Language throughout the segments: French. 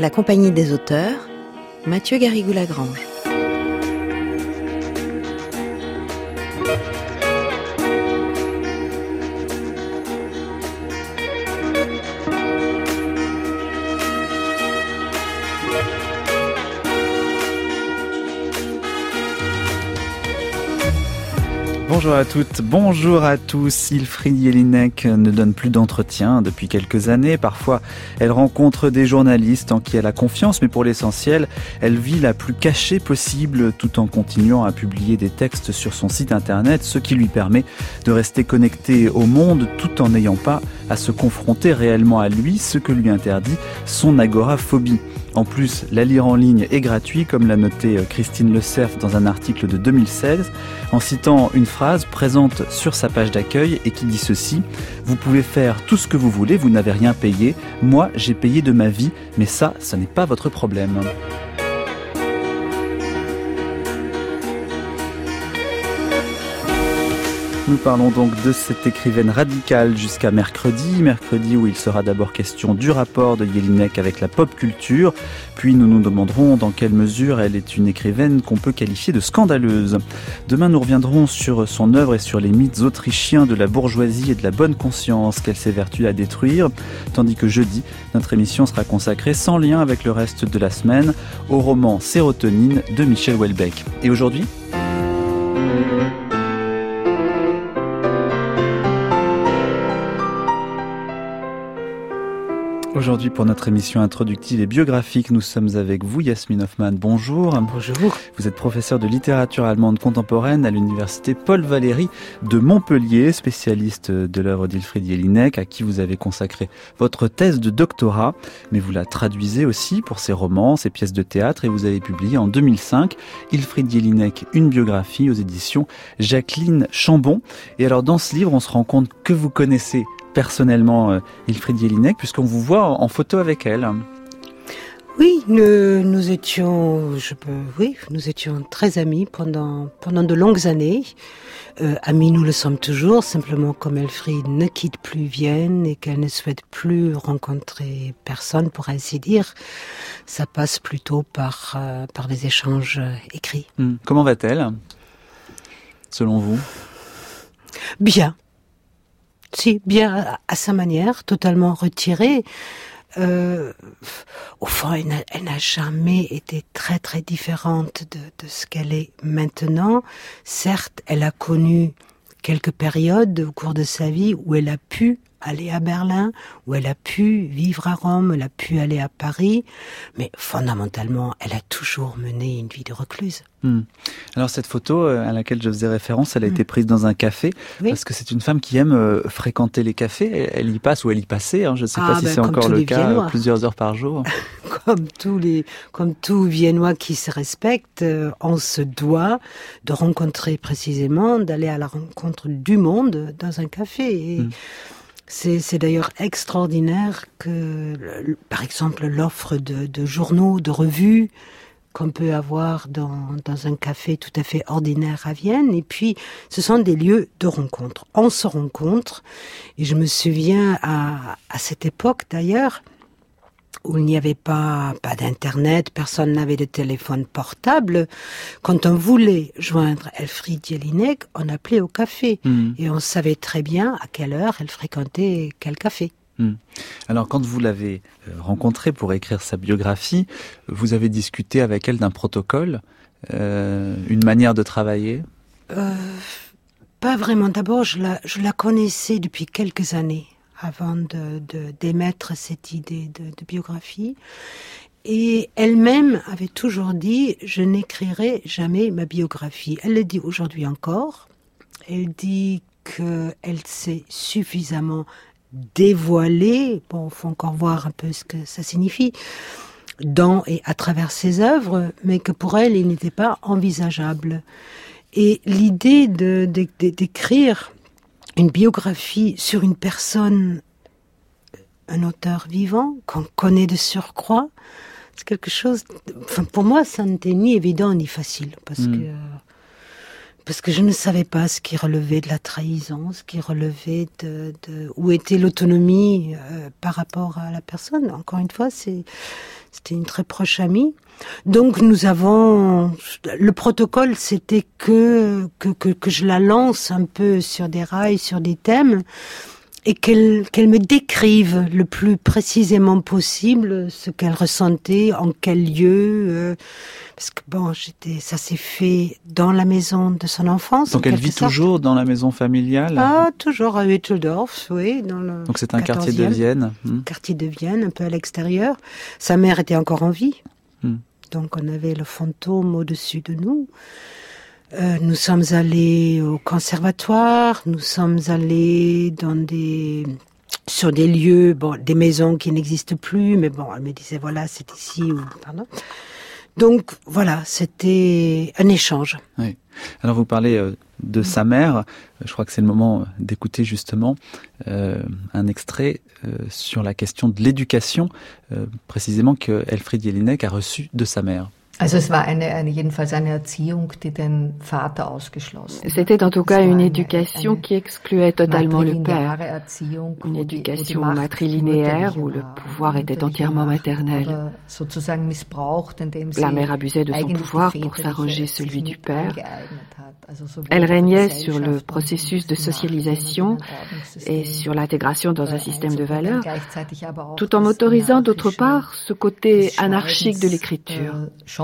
La Compagnie des auteurs, Mathieu Garrigou-Lagrange. Bonjour à toutes, bonjour à tous. Hilfried Jelinek ne donne plus d'entretien depuis quelques années. Parfois, elle rencontre des journalistes en qui elle a confiance, mais pour l'essentiel, elle vit la plus cachée possible tout en continuant à publier des textes sur son site internet, ce qui lui permet de rester connectée au monde tout en n'ayant pas à se confronter réellement à lui, ce que lui interdit son agoraphobie. En plus, la lire en ligne est gratuit, comme l'a noté Christine Le Cerf dans un article de 2016, en citant une phrase présente sur sa page d'accueil et qui dit ceci : « Vous pouvez faire tout ce que vous voulez, vous n'avez rien payé. Moi, j'ai payé de ma vie, mais ça, ce n'est pas votre problème. » Nous parlons donc de cette écrivaine radicale jusqu'à mercredi où il sera d'abord question du rapport de Jelinek avec la pop culture, puis nous nous demanderons dans quelle mesure elle est une écrivaine qu'on peut qualifier de scandaleuse. Demain, nous reviendrons sur son œuvre et sur les mythes autrichiens de la bourgeoisie et de la bonne conscience qu'elle s'évertue à détruire, tandis que jeudi, notre émission sera consacrée sans lien avec le reste de la semaine au roman Sérotonine de Michel Houellebecq. Et aujourd'hui ? Aujourd'hui, pour notre émission introductive et biographique, nous sommes avec vous, Yasmine Hoffmann. Bonjour. Bonjour. Vous êtes professeur de littérature allemande contemporaine à l'université Paul Valéry de Montpellier, spécialiste de l'œuvre d'Hilfried Jelinek, à qui vous avez consacré votre thèse de doctorat. Mais vous la traduisez aussi pour ses romans, ses pièces de théâtre, et vous avez publié en 2005 Hilfried Jelinek, une biographie aux éditions Jacqueline Chambon. Et alors, dans ce livre, on se rend compte que vous connaissez personnellement Hilfried Jelinek, puisqu'on vous voit en photo avec elle. Oui, nous étions très amis pendant de longues années. Amis, nous le sommes toujours, simplement comme Hilfried ne quitte plus Vienne et qu'elle ne souhaite plus rencontrer personne, pour ainsi dire, ça passe plutôt par des échanges écrits. Comment va-t-elle, selon vous ? Bien. Si, bien à sa manière, totalement retirée. Au fond, elle n'a jamais été très très différente de ce qu'elle est maintenant. Certes, elle a connu quelques périodes au cours de sa vie où elle a pu aller à Berlin, où elle a pu vivre à Rome, elle a pu aller à Paris, mais fondamentalement, elle a toujours mené une vie de recluse. Alors cette photo à laquelle je faisais référence, elle a été prise dans un café, oui. Parce que c'est une femme qui aime fréquenter les cafés. Elle y passe ou elle y passait, je ne sais pas si c'est encore le cas, Viennois. Plusieurs heures par jour. Comme tout Viennois qui se respecte, on se doit de rencontrer précisément, d'aller à la rencontre du monde dans un café. Et c'est d'ailleurs extraordinaire que, par exemple, l'offre de journaux, de revues qu'on peut avoir dans un café tout à fait ordinaire à Vienne. Et puis, ce sont des lieux de rencontre. On se rencontre. Et je me souviens à cette époque, d'ailleurs, où il n'y avait pas d'internet, personne n'avait de téléphone portable. Quand on voulait joindre Hilfried Jelinek, on appelait au café. Et on savait très bien à quelle heure elle fréquentait quel café. Alors, quand vous l'avez rencontrée pour écrire sa biographie, vous avez discuté avec elle d'un protocole, une manière de travailler ? Pas vraiment. D'abord, je la connaissais depuis quelques années avant d'émettre cette idée de biographie. Et elle-même avait toujours dit « Je n'écrirai jamais ma biographie ». Elle le dit aujourd'hui encore. Elle dit qu'elle s'est suffisamment dévoilée, bon, il faut encore voir un peu ce que ça signifie, dans et à travers ses œuvres, mais que pour elle, il n'était pas envisageable. Et l'idée d'écrire une biographie sur une personne, un auteur vivant, qu'on connaît de surcroît, c'est quelque chose... Enfin, pour moi, ça n'était ni évident ni facile, parce que parce que je ne savais pas ce qui relevait de la trahison, ce qui relevait où était l'autonomie par rapport à la personne. Encore une fois, c'était une très proche amie. Donc le protocole, c'était que je la lance un peu sur des rails, sur des thèmes, et qu'elle me décrive le plus précisément possible ce qu'elle ressentait, en quel lieu, parce que ça s'est fait dans la maison de son enfance. Donc elle vit toujours dans la maison familiale? Ah, toujours à Hütteldorf, oui. Donc c'est un quartier de Vienne. Quartier de Vienne, un peu à l'extérieur. Sa mère était encore en vie. Donc on avait le fantôme au-dessus de nous. Nous sommes allés au conservatoire, nous sommes allés sur des lieux, des maisons qui n'existent plus, mais elle me disait voilà, c'est ici ou pardon. Donc voilà, c'était un échange. Oui. Alors vous parlez de sa mère, je crois que c'est le moment d'écouter justement un extrait sur la question de l'éducation, précisément que Elfriede Jelinek a reçu de sa mère. C'était en tout cas une éducation qui excluait totalement le père. Une éducation matrilinéaire où le pouvoir était entièrement maternel. La mère abusait de son pouvoir pour s'arroger celui du père. Elle régnait sur le processus de socialisation et sur l'intégration dans un système de valeurs, tout en m'autorisant d'autre part ce côté anarchique de l'écriture.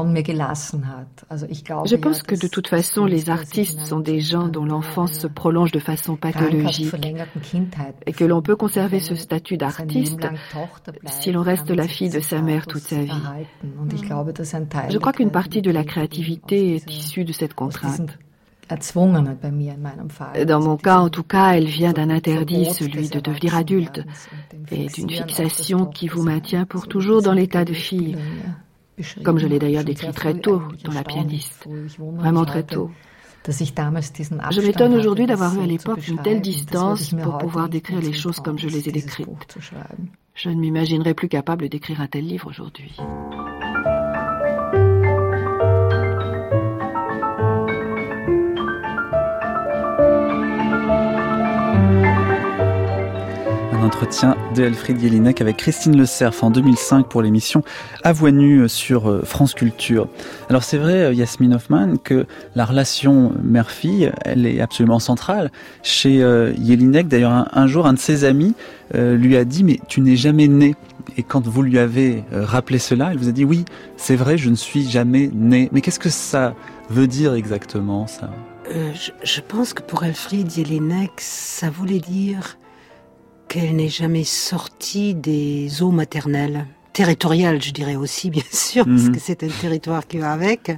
Je pense que de toute façon, les artistes sont des gens dont l'enfance se prolonge de façon pathologique et que l'on peut conserver ce statut d'artiste si l'on reste la fille de sa mère toute sa vie. Je crois qu'une partie de la créativité est issue de cette contrainte. Dans mon cas, en tout cas, elle vient d'un interdit, celui de devenir adulte, et d'une fixation qui vous maintient pour toujours dans l'état de fille. Comme je l'ai d'ailleurs décrit très tôt dans La pianiste, vraiment très tôt. Je m'étonne aujourd'hui d'avoir eu à l'époque une telle distance pour pouvoir décrire les choses comme je les ai décrites. Je ne m'imaginerais plus capable d'écrire un tel livre aujourd'hui. Un entretien de Elfriede Jelinek avec Christine Le Cerf en 2005 pour l'émission À Voix nue sur France Culture. Alors c'est vrai, Yasmine Hoffman, que la relation mère-fille, elle est absolument centrale chez Jelinek. D'ailleurs, un jour, un de ses amis lui a dit « Mais tu n'es jamais née ». Et quand vous lui avez rappelé cela, elle vous a dit « Oui, c'est vrai, je ne suis jamais née ». Mais qu'est-ce que ça veut dire exactement, ça ? Je pense que pour Elfriede Jelinek, ça voulait dire qu'elle n'est jamais sortie des eaux maternelles, territoriales, je dirais aussi, bien sûr, parce que c'est un territoire qui va avec,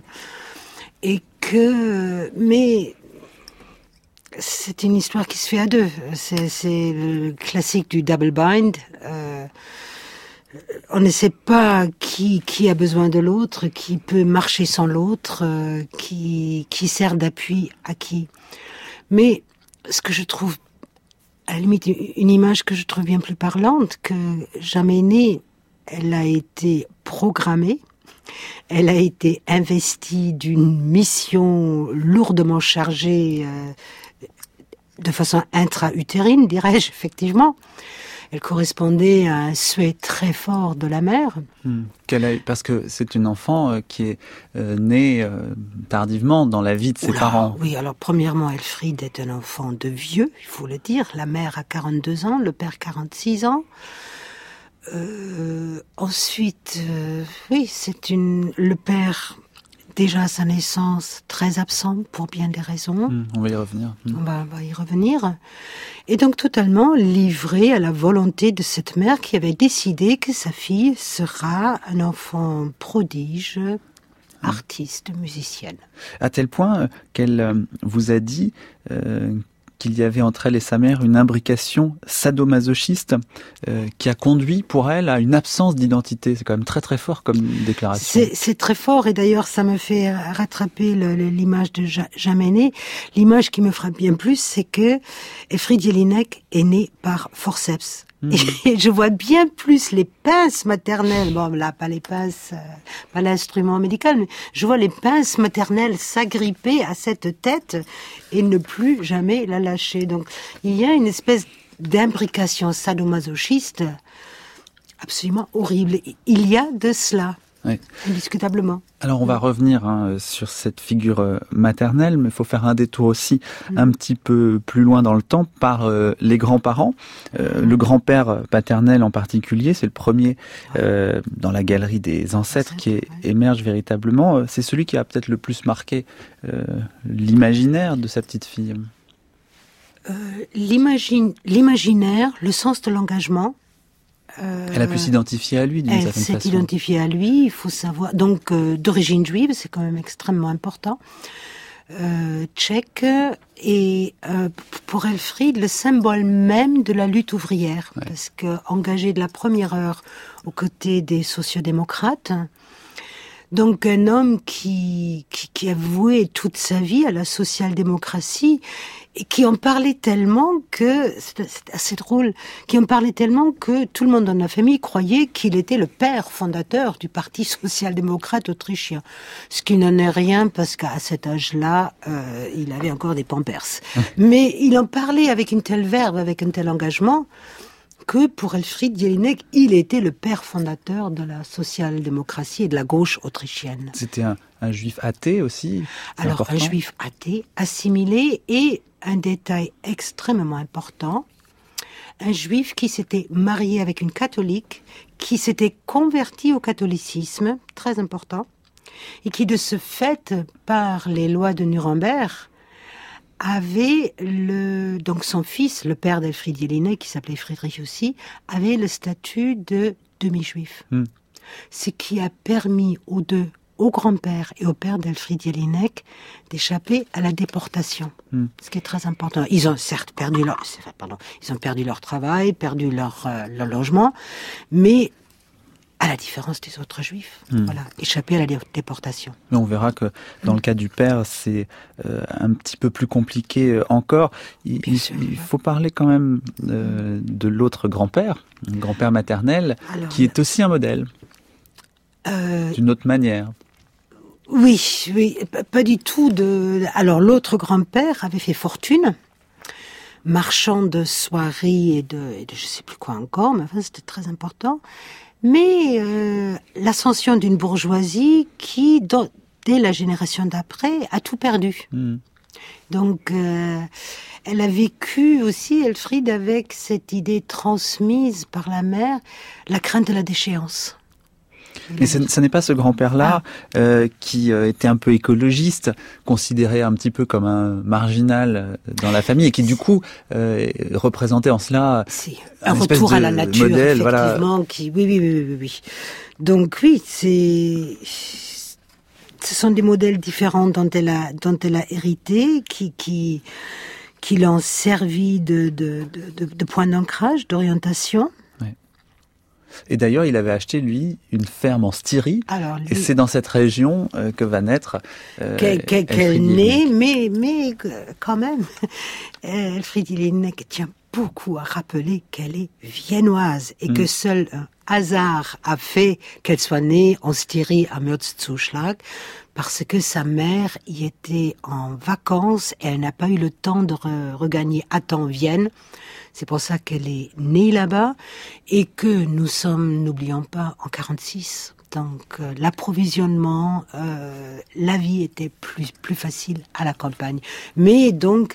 mais c'est une histoire qui se fait à deux. C'est le classique du double bind. On ne sait pas qui a besoin de l'autre, qui peut marcher sans l'autre, qui sert d'appui à qui. Mais ce que je trouve, à la limite, une image que je trouve bien plus parlante, que jamais née, elle a été programmée, elle a été investie d'une mission lourdement chargée, de façon intra-utérine, dirais-je, effectivement. Elle correspondait à un souhait très fort de la mère. Parce que c'est une enfant qui est née tardivement dans la vie de ses parents. Oui, alors premièrement, Elfriede est un enfant de vieux, il faut le dire. La mère a 42 ans, le père 46 ans. Ensuite, oui, le père, déjà à sa naissance, très absent pour bien des raisons. On va y revenir. On va y revenir. Et donc totalement livré à la volonté de cette mère qui avait décidé que sa fille sera un enfant prodige, artiste, musicienne. À tel point qu'elle vous a dit qu'il y avait entre elle et sa mère une imbrication sadomasochiste qui a conduit pour elle à une absence d'identité. C'est quand même très très fort comme déclaration. C'est très fort, et d'ailleurs ça me fait rattraper l'image de jamais née. L'image qui me frappe bien plus, c'est que Elfriede Jelinek est née par forceps. Et je vois bien plus les pinces maternelles, bon là pas les pinces, pas l'instrument médical, mais je vois les pinces maternelles s'agripper à cette tête et ne plus jamais la lâcher. Donc il y a une espèce d'imbrication sadomasochiste absolument horrible. Il y a de cela. Oui. Indiscutablement. Alors on va revenir sur cette figure maternelle, mais il faut faire un détour aussi un petit peu plus loin dans le temps par les grands-parents. Le grand-père paternel en particulier, c'est le premier dans la galerie des ancêtres qui émerge véritablement. C'est celui qui a peut-être le plus marqué l'imaginaire de sa petite fille. L'imaginaire, le sens de l'engagement. Elle a pu s'identifier à lui d'une certaine façon. Elle s'est identifiée à lui, il faut savoir. Donc, d'origine juive, c'est quand même extrêmement important. Tchèque, et pour Elfriede, le symbole même de la lutte ouvrière. Ouais. Parce que engagé de la première heure aux côtés des sociodémocrates, donc un homme qui a voué toute sa vie à la social-démocratie et qui en parlait tellement que, c'est assez drôle, qui en parlait tellement que tout le monde dans la famille croyait qu'il était le père fondateur du Parti social-démocrate autrichien. Ce qui n'en est rien parce qu'à cet âge-là, il avait encore des pampers. Mais il en parlait avec une telle verve, avec un tel engagement, que pour Elfriede Jelinek, il était le père fondateur de la social-démocratie et de la gauche autrichienne. C'était un juif athée aussi. Alors, important. Un juif athée, assimilé, et un détail extrêmement important, un juif qui s'était marié avec une catholique, qui s'était converti au catholicisme, très important, et qui de ce fait, par les lois de Nuremberg, avait donc son fils, le père d'Elfriede Jelinek, qui s'appelait Friedrich aussi, avait le statut de demi-juif. Ce qui a permis aux deux, au grand-père et au père d'Elfriede Jelinek, d'échapper à la déportation. Ce qui est très important. Ils ont certes perdu leur travail, perdu leur logement, mais à la différence des autres juifs, voilà, échapper à la déportation. Mais on verra que dans le cas du père, c'est un petit peu plus compliqué encore. Il faut parler quand même de l'autre grand-père, le grand-père maternel, qui est aussi un modèle, d'une autre manière. Oui, pas du tout. Alors l'autre grand-père avait fait fortune, marchand de soieries et de je sais plus quoi encore, mais enfin c'était très important. Mais l'ascension d'une bourgeoisie qui, dès la génération d'après, a tout perdu. Donc, elle a vécu aussi, Elfriede, avec cette idée transmise par la mère, la crainte de la déchéance. Mais ce n'est pas ce grand-père-là qui était un peu écologiste, considéré un petit peu comme un marginal dans la famille et qui du coup représentait en cela un retour à la nature, modèle, effectivement. Voilà. Oui. Donc oui, ce sont des modèles différents dont elle a hérité, qui l'ont servi de point d'ancrage, d'orientation. Et d'ailleurs, il avait acheté, lui, une ferme en Styrie. Et c'est dans cette région que va naître qu'elle naît, mais quand même, Elfriede Jelinek tient beaucoup à rappeler qu'elle est viennoise et que seul un hasard a fait qu'elle soit née en Styrie à Mürzzuschlag, parce que sa mère y était en vacances et elle n'a pas eu le temps de regagner à temps Vienne. C'est pour ça qu'elle est née là-bas et que nous sommes, n'oublions pas, en 46. Donc l'approvisionnement, la vie était plus facile à la campagne. Mais donc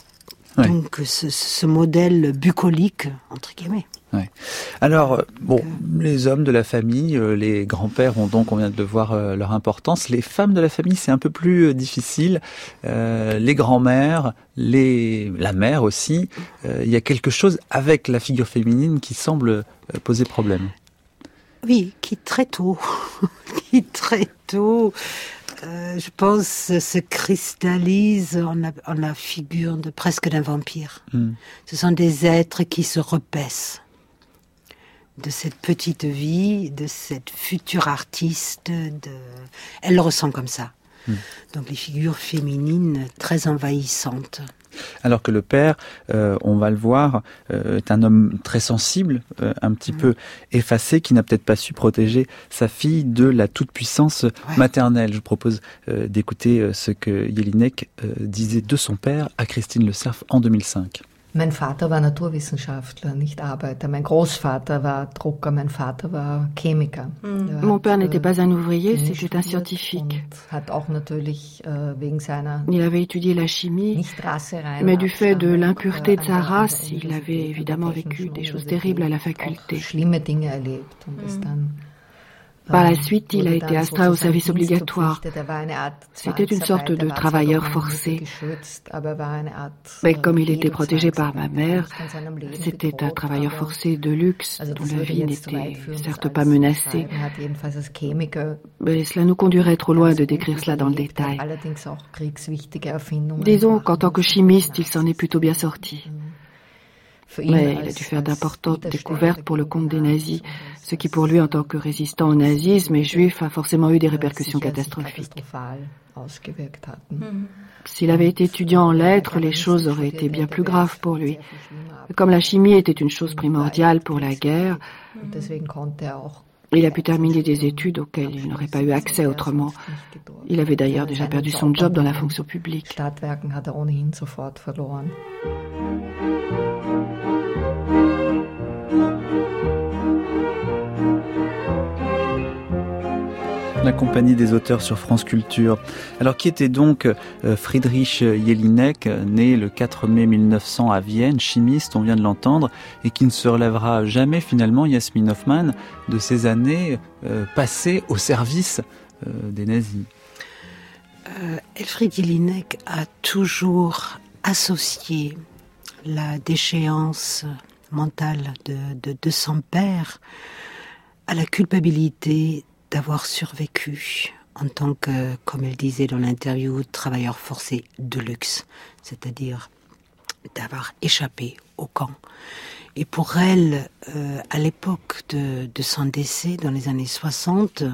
ce modèle bucolique, entre guillemets. Ouais. Alors, les hommes de la famille, les grands-pères ont donc, on vient de voir leur importance. Les femmes de la famille, c'est un peu plus difficile. Les grands-mères, la mère aussi. Il y a quelque chose avec la figure féminine qui semble poser problème. Oui, qui très tôt, je pense, se cristallise en la figure presque d'un vampire. Ce sont des êtres qui se repaissent de cette petite vie, de cette future artiste. Elle le ressent comme ça. Donc les figures féminines très envahissantes. Alors que le père, on va le voir, est un homme très sensible, un petit peu effacé, qui n'a peut-être pas su protéger sa fille de la toute-puissance maternelle. Je vous propose d'écouter ce que Jelinek disait de son père à Christine Le Cerf en 2005. Mein Vater war Naturwissenschaftler, nicht Arbeiter. Mein Großvater war Drucker, mein Vater war Chemiker. Mon père n'était pas un ouvrier, c'était un scientifique. Il avait étudié la chimie, mais du fait de l'impureté de sa race, il avait évidemment vécu des choses terribles à la faculté. Par la suite, il a été astreint au service obligatoire. C'était une sorte de travailleur forcé. Mais comme il était protégé par ma mère, c'était un travailleur forcé de luxe, dont la vie n'était certes pas menacée. Mais cela nous conduirait trop loin de décrire cela dans le détail. Disons qu'en tant que chimiste, il s'en est plutôt bien sorti. Mais il a dû faire d'importantes découvertes pour le compte des nazis, ce qui pour lui, en tant que résistant au nazisme et juif, a forcément eu des répercussions catastrophiques. S'il avait été étudiant en lettres, les choses auraient été bien plus graves pour lui. Comme la chimie était une chose primordiale pour la guerre, il a pu terminer des études auxquelles il n'aurait pas eu accès autrement. Il avait d'ailleurs déjà perdu son job dans la fonction publique. La compagnie des auteurs sur France Culture. Alors, qui était donc Friedrich Jelinek, né le 4 mai 1900 à Vienne, chimiste, on vient de l'entendre, et qui ne se relèvera jamais finalement, Yasmine Hoffman, de ces années passées au service des nazis? Elfried Jelinek a toujours associé la déchéance mentale de son père à la culpabilité d'avoir survécu en tant que, comme elle disait dans l'interview, travailleur forcé de luxe, c'est-à-dire d'avoir échappé au camp. Et pour elle, à l'époque de son décès, dans les années 60,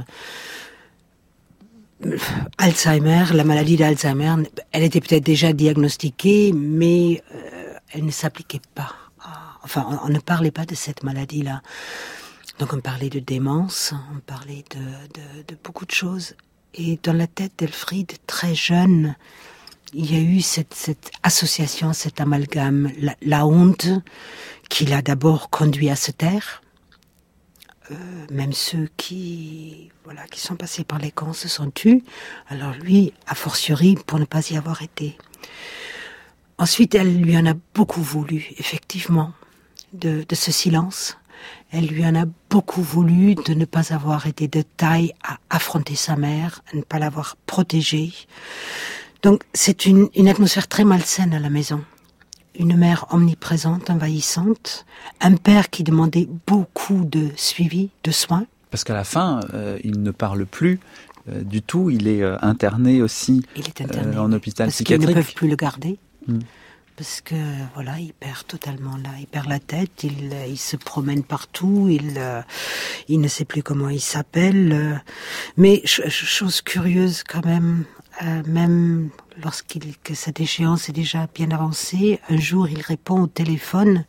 Alzheimer, la maladie d'Alzheimer, elle était peut-être déjà diagnostiquée, mais elle ne s'appliquait pas. Enfin, on ne parlait pas de cette maladie-là. Donc on parlait de démence, on parlait de beaucoup de choses. Et dans la tête d'Elfried, très jeune, il y a eu cette association, cet amalgame, la honte qui l'a d'abord conduit à se taire. Même ceux qui sont passés par les camps se sont tus. Alors lui, a fortiori, pour ne pas y avoir été. Ensuite, elle lui en a beaucoup voulu, effectivement, de ce silence. Elle lui en a beaucoup voulu de ne pas avoir été de taille à affronter sa mère, à ne pas l'avoir protégée. Donc c'est une atmosphère très malsaine à la maison. Une mère omniprésente, envahissante, un père qui demandait beaucoup de suivi, de soins. Parce qu'à la fin, il ne parle plus du tout, il est interné aussi en hôpital psychiatrique. Parce qu'ils ne peuvent plus le garder. Parce que il perd totalement là, il perd la tête, il se promène partout, il ne sait plus comment il s'appelle. Mais chose curieuse quand même, même que cette échéance est déjà bien avancée, un jour il répond au téléphone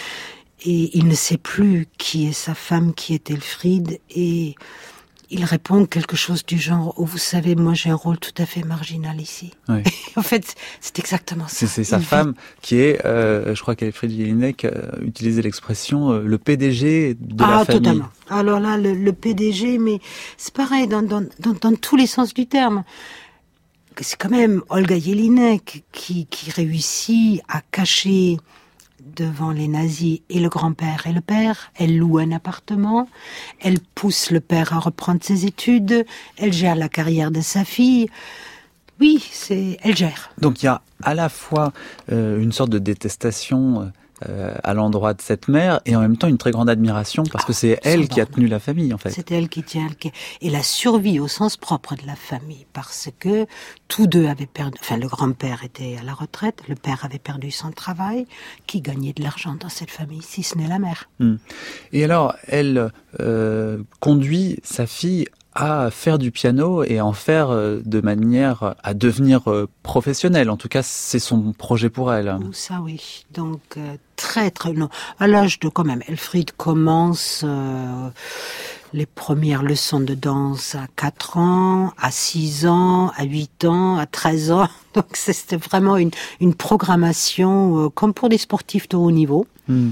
et il ne sait plus qui est sa femme, qui est Elfried, et il répond quelque chose du genre « Oh, vous savez, moi j'ai un rôle tout à fait marginal ici. Oui. » En fait, c'est exactement ça. C'est sa femme qui est, je crois qu'Elfried Jelinek utilisait l'expression le PDG de la famille. Totalement. Alors là, le PDG, mais c'est pareil dans tous les sens du terme. C'est quand même Olga Jelinek qui réussit à cacher devant les nazis et le grand-père et le père. Elle loue un appartement, elle pousse le père à reprendre ses études, elle gère la carrière de sa fille. Oui, elle gère. Donc il y a à la fois une sorte de détestation à l'endroit de cette mère et en même temps une très grande admiration parce que c'est elle qui a tenu la famille en fait. C'est elle qui tient et la survie au sens propre de la famille parce que tous deux avaient perdu, enfin le grand-père était à la retraite, le père avait perdu son travail, qui gagnait de l'argent dans cette famille si ce n'est la mère. Et alors elle conduit sa fille à faire du piano et en faire de manière à devenir professionnelle. En tout cas, c'est son projet pour elle. Ça oui. Donc très non. À l'âge de quand même, Elfriede commence les premières leçons de danse à 4 ans, à 6 ans, à 8 ans, à 13 ans. Donc c'était vraiment une programmation comme pour des sportifs de haut niveau.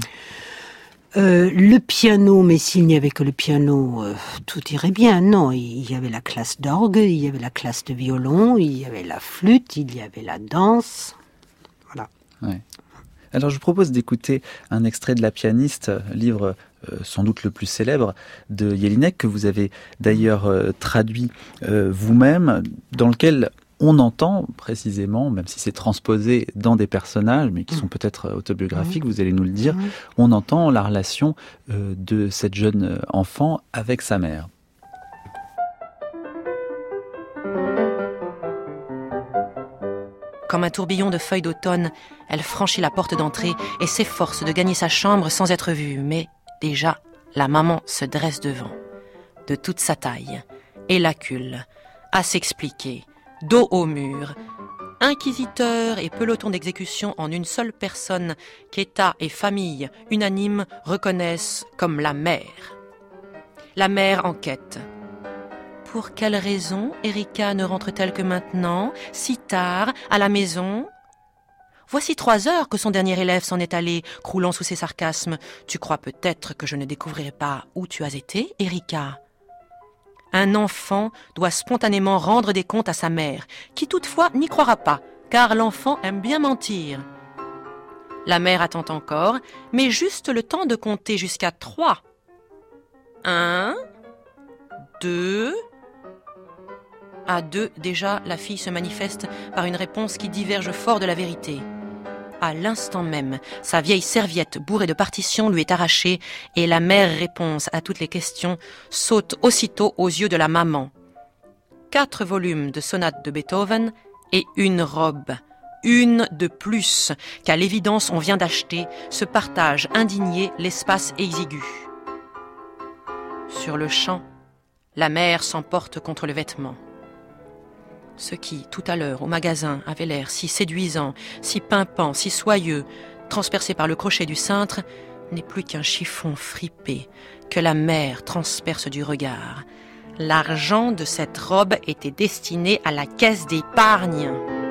Le piano, mais s'il n'y avait que le piano, tout irait bien. Non, il y avait la classe d'orgue, il y avait la classe de violon, il y avait la flûte, il y avait la danse. Voilà. Ouais. Alors je vous propose d'écouter un extrait de La pianiste, livre sans doute le plus célèbre de Jelinek, que vous avez d'ailleurs traduit vous-même, dans lequel on entend précisément, même si c'est transposé dans des personnages, mais qui sont peut-être autobiographiques, vous allez nous le dire, on entend la relation de cette jeune enfant avec sa mère. Comme un tourbillon de feuilles d'automne, elle franchit la porte d'entrée et s'efforce de gagner sa chambre sans être vue. Mais déjà, la maman se dresse devant, de toute sa taille, élacule, à s'expliquer, dos au mur, inquisiteur et peloton d'exécution en une seule personne qu'État et famille unanimes reconnaissent comme la mère. La mère enquête. Pour quelle raison Erika ne rentre-t-elle que maintenant, si tard, à la maison ? Voici 3 heures que son dernier élève s'en est allé, croulant sous ses sarcasmes. Tu crois peut-être que je ne découvrirai pas où tu as été, Erika ? Un enfant doit spontanément rendre des comptes à sa mère, qui toutefois n'y croira pas, car l'enfant aime bien mentir. La mère attend encore, mais juste le temps de compter jusqu'à 3. 1, 2... À 2, déjà, la fille se manifeste par une réponse qui diverge fort de la vérité. À l'instant même, sa vieille serviette bourrée de partitions lui est arrachée et la mère réponse à toutes les questions saute aussitôt aux yeux de la maman. 4 volumes de sonates de Beethoven et une robe. Une de plus qu'à l'évidence on vient d'acheter, se partage indigné l'espace exigu. Sur le champ, la mère s'emporte contre le vêtement. Ce qui, tout à l'heure, au magasin, avait l'air si séduisant, si pimpant, si soyeux, transpercé par le crochet du cintre, n'est plus qu'un chiffon fripé que la mère transperce du regard. L'argent de cette robe était destiné à la caisse d'épargne.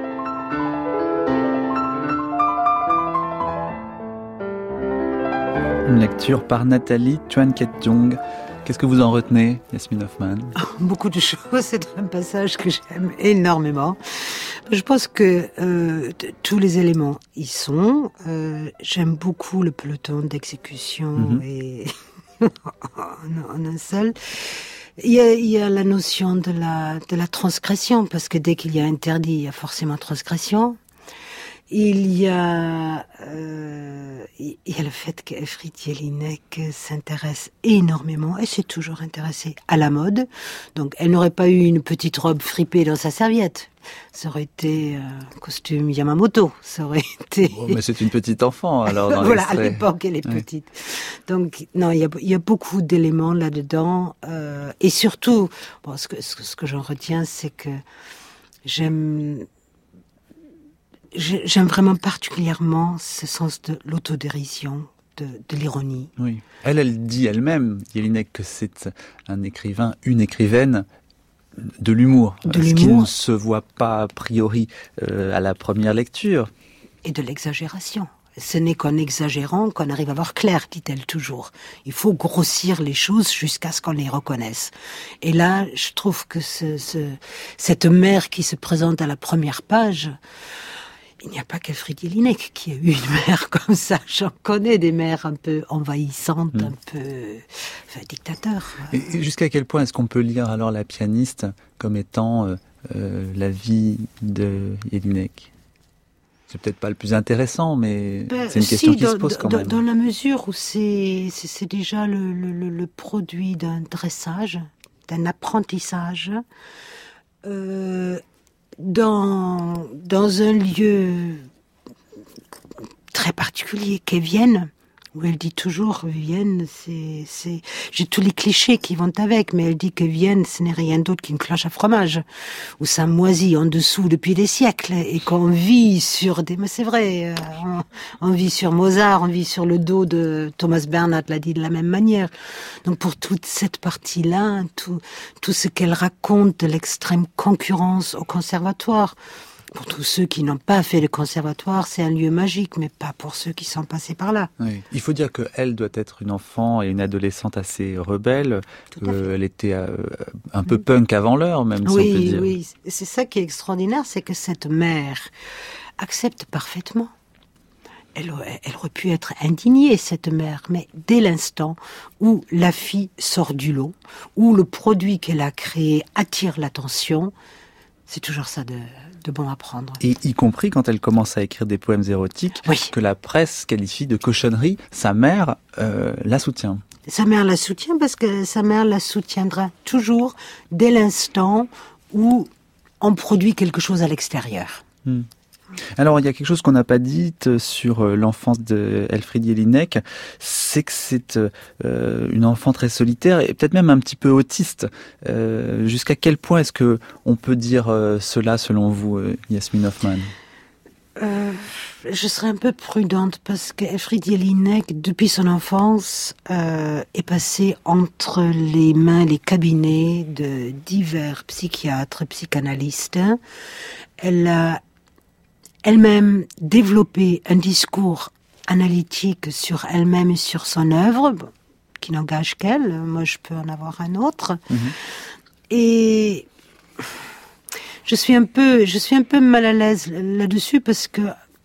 Une lecture par Nathalie Tjuan-Khet-Jong. Qu'est-ce que vous en retenez, Yasmine Hoffman ? Beaucoup de choses, c'est un passage que j'aime énormément. Je pense que tous les éléments y sont. J'aime beaucoup le peloton d'exécution et en un seul. Il y a la notion de la transgression, parce que dès qu'il y a interdit, il y a forcément transgression. Il y a le fait qu'Elfriede Jelinek s'intéresse énormément, et s'est toujours intéressée à la mode. Donc, elle n'aurait pas eu une petite robe fripée dans sa serviette. Ça aurait été un costume Yamamoto. Ça aurait été. Oh, mais c'est une petite enfant, alors, dans voilà, l'extrait. à l'époque, elle est petite. Donc, non, il y a beaucoup d'éléments là-dedans. Et surtout, bon, ce que j'en retiens, c'est que j'aime vraiment particulièrement ce sens de l'autodérision, de l'ironie. Oui. Elle dit elle-même, Jelinek, que c'est un écrivain, une écrivaine de l'humour. Ce qui ne se voit pas a priori à la première lecture. Et de l'exagération. Ce n'est qu'en exagérant qu'on arrive à voir clair, dit-elle toujours. Il faut grossir les choses jusqu'à ce qu'on les reconnaisse. Et là, je trouve que cette mère qui se présente à la première page, il n'y a pas qu'Elfriede Jelinek qui a eu une mère comme ça. J'en connais des mères un peu envahissantes, un peu dictateurs. Et jusqu'à quel point est-ce qu'on peut lire alors La pianiste comme étant la vie de Jelinek ? C'est peut-être pas le plus intéressant, mais c'est une question qui se pose quand même. Dans la mesure où c'est déjà le produit d'un dressage, d'un apprentissage, dans un lieu très particulier qu'est Vienne, où elle dit toujours Vienne, j'ai tous les clichés qui vont avec, mais elle dit que Vienne, ce n'est rien d'autre qu'une cloche à fromage, où ça moisit en dessous depuis des siècles, et qu'on vit sur mais c'est vrai, on vit sur Mozart, on vit sur le dos de Thomas Bernhard, l'a dit de la même manière. Donc pour toute cette partie-là, tout ce qu'elle raconte de l'extrême concurrence au conservatoire, pour tous ceux qui n'ont pas fait le conservatoire, c'est un lieu magique, mais pas pour ceux qui sont passés par là. Oui. Il faut dire qu'elle doit être une enfant et une adolescente assez rebelle. Elle était un peu punk avant l'heure, même, si on peut dire. Oui, c'est ça qui est extraordinaire, c'est que cette mère accepte parfaitement. Elle aurait pu être indignée, cette mère, mais dès l'instant où la fille sort du lot, où le produit qu'elle a créé attire l'attention, c'est toujours ça de bon à prendre. Et y compris quand elle commence à écrire des poèmes érotiques, que la presse qualifie de cochonnerie, sa mère la soutient. Sa mère la soutient parce que sa mère la soutiendra toujours dès l'instant où on produit quelque chose à l'extérieur. Alors, il y a quelque chose qu'on n'a pas dit sur l'enfance de Elfriede Jelinek, c'est que c'est une enfant très solitaire et peut-être même un petit peu autiste. Jusqu'à quel point est-ce que on peut dire cela selon vous, Yasmine Hoffmann ? Je serais un peu prudente parce que Elfriede Jelinek, depuis son enfance, est passée entre les mains, les cabinets de divers psychiatres, psychanalystes. Elle a elle-même développé un discours analytique sur elle-même et sur son œuvre, qui n'engage qu'elle. Moi, je peux en avoir un autre. Et je suis un peu mal à l'aise là-dessus parce que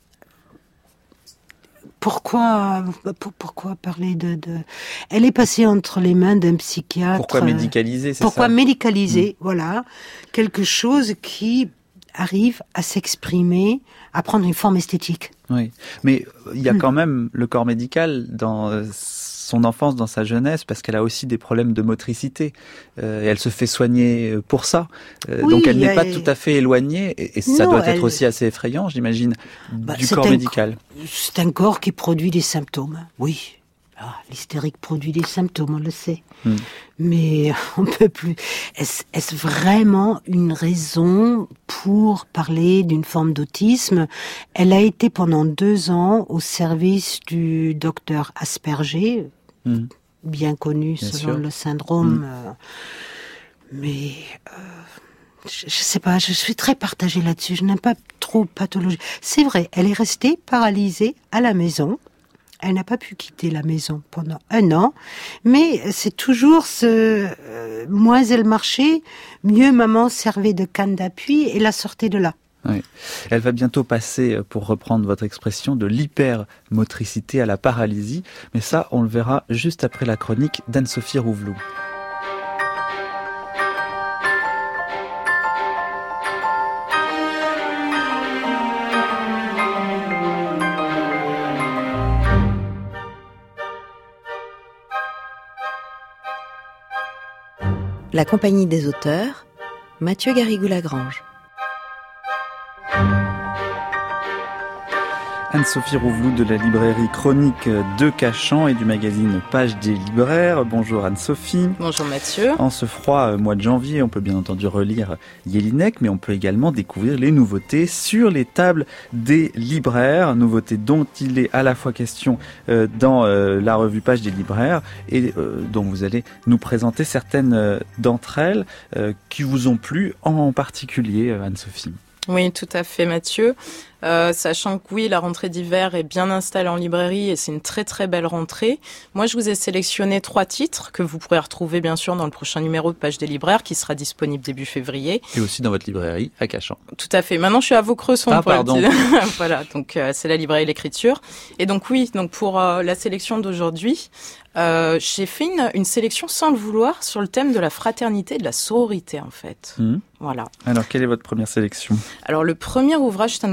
pourquoi parler de... Elle est passée entre les mains d'un psychiatre. Pourquoi médicaliser, c'est pourquoi ça ? médicaliser, voilà, quelque chose qui arrive à s'exprimer, à prendre une forme esthétique. Oui, mais il y a quand même le corps médical dans son enfance, dans sa jeunesse, parce qu'elle a aussi des problèmes de motricité. Et elle se fait soigner pour ça. Donc elle n'est pas tout à fait éloignée, et ça doit être aussi assez effrayant, j'imagine, du corps médical. C'est un corps qui produit des symptômes, oui. L'hystérique produit des symptômes, on le sait. Mais on peut plus. Est-ce vraiment une raison pour parler d'une forme d'autisme ? Elle a été pendant 2 ans au service du docteur Asperger, bien connu selon le syndrome. Mais je sais pas, je suis très partagée là-dessus. Je n'aime pas trop pathologie. C'est vrai, elle est restée paralysée à la maison. Elle n'a pas pu quitter la maison pendant 1 an, mais c'est toujours moins elle marchait, mieux maman servait de canne d'appui et la sortait de là. Oui. Elle va bientôt passer, pour reprendre votre expression, de l'hypermotricité à la paralysie, mais ça, on le verra juste après la chronique d'Anne-Sophie Rouvelou. La Compagnie des auteurs, Mathieu Garrigou-Lagrange. Anne-Sophie Rouvelou de la librairie Chronique de Cachan et du magazine Page des libraires. Bonjour Anne-Sophie. Bonjour Mathieu. En ce froid mois de janvier, on peut bien entendu relire Jelinek, mais on peut également découvrir les nouveautés sur les tables des libraires, nouveautés dont il est à la fois question dans la revue Page des libraires et dont vous allez nous présenter certaines d'entre elles qui vous ont plu en particulier, Anne-Sophie. Oui, tout à fait Mathieu. Sachant que oui, la rentrée d'hiver est bien installée en librairie et c'est une très très belle rentrée. Moi, je vous ai sélectionné 3 titres que vous pourrez retrouver bien sûr dans le prochain numéro de Page des libraires qui sera disponible début février. Et aussi dans votre librairie à Cachan. Tout à fait. Maintenant, je suis à Vaucresson. Pardon. Voilà, donc c'est la librairie L'Écriture. Et donc oui, donc pour la sélection d'aujourd'hui, j'ai fait une sélection sans le vouloir sur le thème de la fraternité et de la sororité en fait. Voilà. Alors, quelle est votre première sélection ? Alors, le premier ouvrage, c'est un ouvrage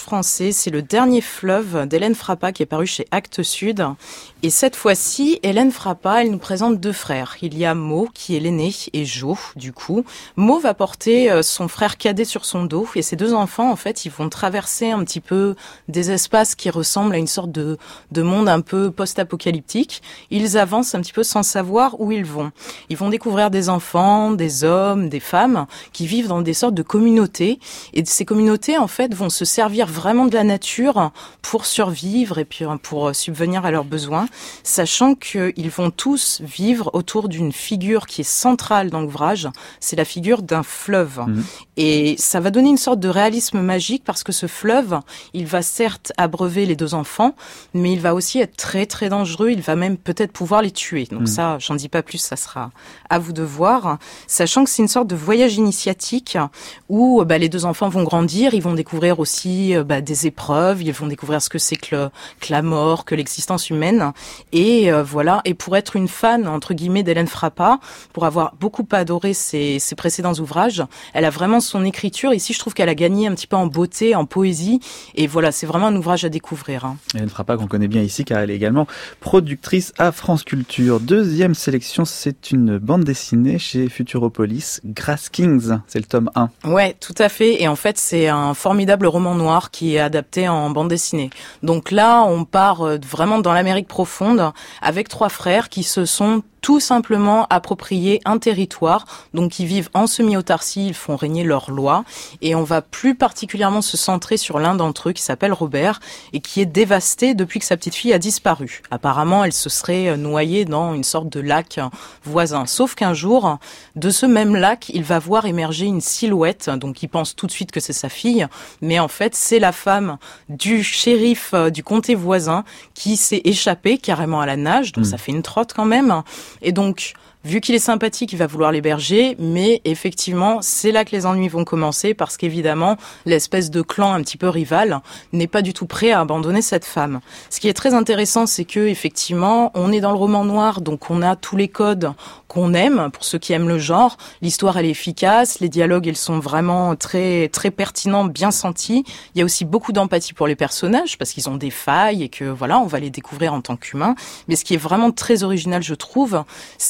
français, c'est le dernier fleuve d'Hélène Frappa qui est paru chez Actes Sud. Et cette fois-ci, Hélène Frappa, elle nous présente 2 frères. Il y a Mo, qui est l'aîné, et Jo, du coup. Mo va porter son frère cadet sur son dos, et ces 2 enfants, en fait, ils vont traverser un petit peu des espaces qui ressemblent à une sorte de monde un peu post-apocalyptique. Ils avancent un petit peu sans savoir où ils vont. Ils vont découvrir des enfants, des hommes, des femmes, qui vivent dans des sortes de communautés. Et ces communautés, en fait, vont se servir vraiment de la nature pour survivre et puis pour subvenir à leurs besoins, sachant qu'ils vont tous vivre autour d'une figure qui est centrale dans l'ouvrage, c'est la figure d'un fleuve. Mmh. Et ça va donner une sorte de réalisme magique parce que ce fleuve, il va certes abreuver les 2 enfants, mais il va aussi être très très dangereux, il va même peut-être pouvoir les tuer. Donc ça, j'en dis pas plus, ça sera à vous de voir, sachant que c'est une sorte de voyage initiatique où les 2 enfants vont grandir, ils vont découvrir aussi des épreuves, ils vont découvrir ce que c'est que la mort, que l'existence humaine. Et voilà. Et pour être une fan, entre guillemets, d'Hélène Frappa, pour avoir beaucoup adoré ses précédents ouvrages, elle a vraiment son écriture. Ici, je trouve qu'elle a gagné un petit peu en beauté, en poésie. Et voilà, c'est vraiment un ouvrage à découvrir. Hélène Frappa, qu'on connaît bien ici, car elle est également productrice à France Culture. 2e sélection, c'est une bande dessinée chez Futuropolis, Grass Kings. C'est le tome 1. Ouais, tout à fait. Et en fait, c'est un formidable roman noir qui est adapté en bande dessinée. Donc là, on part vraiment dans l'Amérique profonde avec 3 frères qui se sont tout simplement approprier un territoire, donc ils vivent en semi-autarcie, ils font régner leurs lois, et on va plus particulièrement se centrer sur l'un d'entre eux qui s'appelle Robert, et qui est dévasté depuis que sa petite fille a disparu. Apparemment, elle se serait noyée dans une sorte de lac voisin. Sauf qu'un jour, de ce même lac, il va voir émerger une silhouette, donc il pense tout de suite que c'est sa fille, mais en fait, c'est la femme du shérif du comté voisin qui s'est échappée carrément à la nage, donc ça fait une trotte quand même. Et donc, vu qu'il est sympathique, il va vouloir l'héberger, mais effectivement, c'est là que les ennuis vont commencer parce qu'évidemment, l'espèce de clan un petit peu rival n'est pas du tout prêt à abandonner cette femme. Ce qui est très intéressant, c'est que effectivement, on est dans le roman noir, donc on a tous les codes qu'on aime, pour ceux qui aiment le genre. L'histoire, elle est efficace, les dialogues, ils sont vraiment très très pertinents, bien sentis. Il y a aussi beaucoup d'empathie pour les personnages, parce qu'ils ont des failles et que voilà, on va les découvrir en tant qu'humains. Mais ce qui est vraiment très original, je trouve,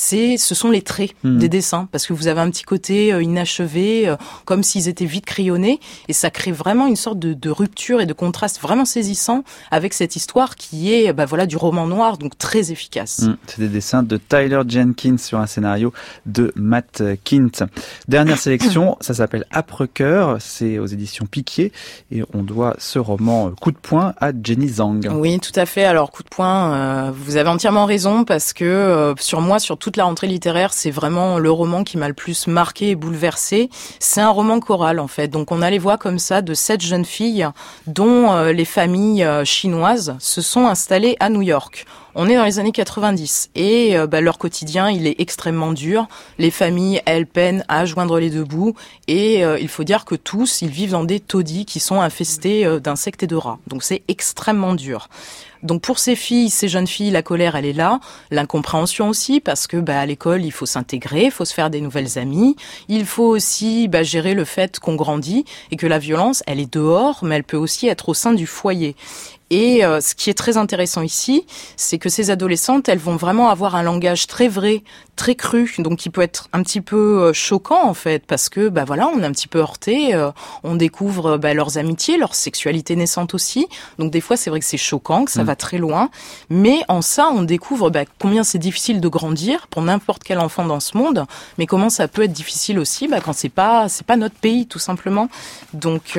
ce sont les traits des dessins, parce que vous avez un petit côté inachevé, comme s'ils étaient vite crayonnés, et ça crée vraiment une sorte de rupture et de contraste vraiment saisissant avec cette histoire qui est du roman noir, donc très efficace. C'est des dessins de Tyler Jenkins sur un scénario de Matt Kindt. Dernière sélection, ça s'appelle Âpre-cœur, c'est aux éditions Piquier, et on doit ce roman coup de poing à Jenny Zhang. Oui, tout à fait. Alors coup de poing, vous avez entièrement raison, parce que sur toute la rentrée littéraire, c'est vraiment le roman qui m'a le plus marqué et bouleversé. C'est un roman choral en fait, donc on a les voix comme ça de 7 jeunes filles dont les familles chinoises se sont installées à New York. On est dans les années 90 et leur quotidien, il est extrêmement dur. Les familles, elles peinent à joindre les 2 bouts et il faut dire que tous, ils vivent dans des taudis qui sont infestés d'insectes et de rats. Donc c'est extrêmement dur. Donc pour ces jeunes filles, la colère, elle est là, l'incompréhension aussi, parce que à l'école, il faut s'intégrer, il faut se faire des nouvelles amies, il faut aussi gérer le fait qu'on grandit et que la violence, elle est dehors, mais elle peut aussi être au sein du foyer. Et ce qui est très intéressant ici, c'est que ces adolescentes, elles vont vraiment avoir un langage très vrai, très cru, donc qui peut être un petit peu choquant en fait, parce que on est un petit peu heurté, on découvre leurs amitiés, leur sexualité naissante aussi. Donc des fois, c'est vrai que c'est choquant, que ça va très loin, mais en ça, on découvre combien c'est difficile de grandir pour n'importe quel enfant dans ce monde, mais comment ça peut être difficile aussi quand c'est pas notre pays tout simplement. Donc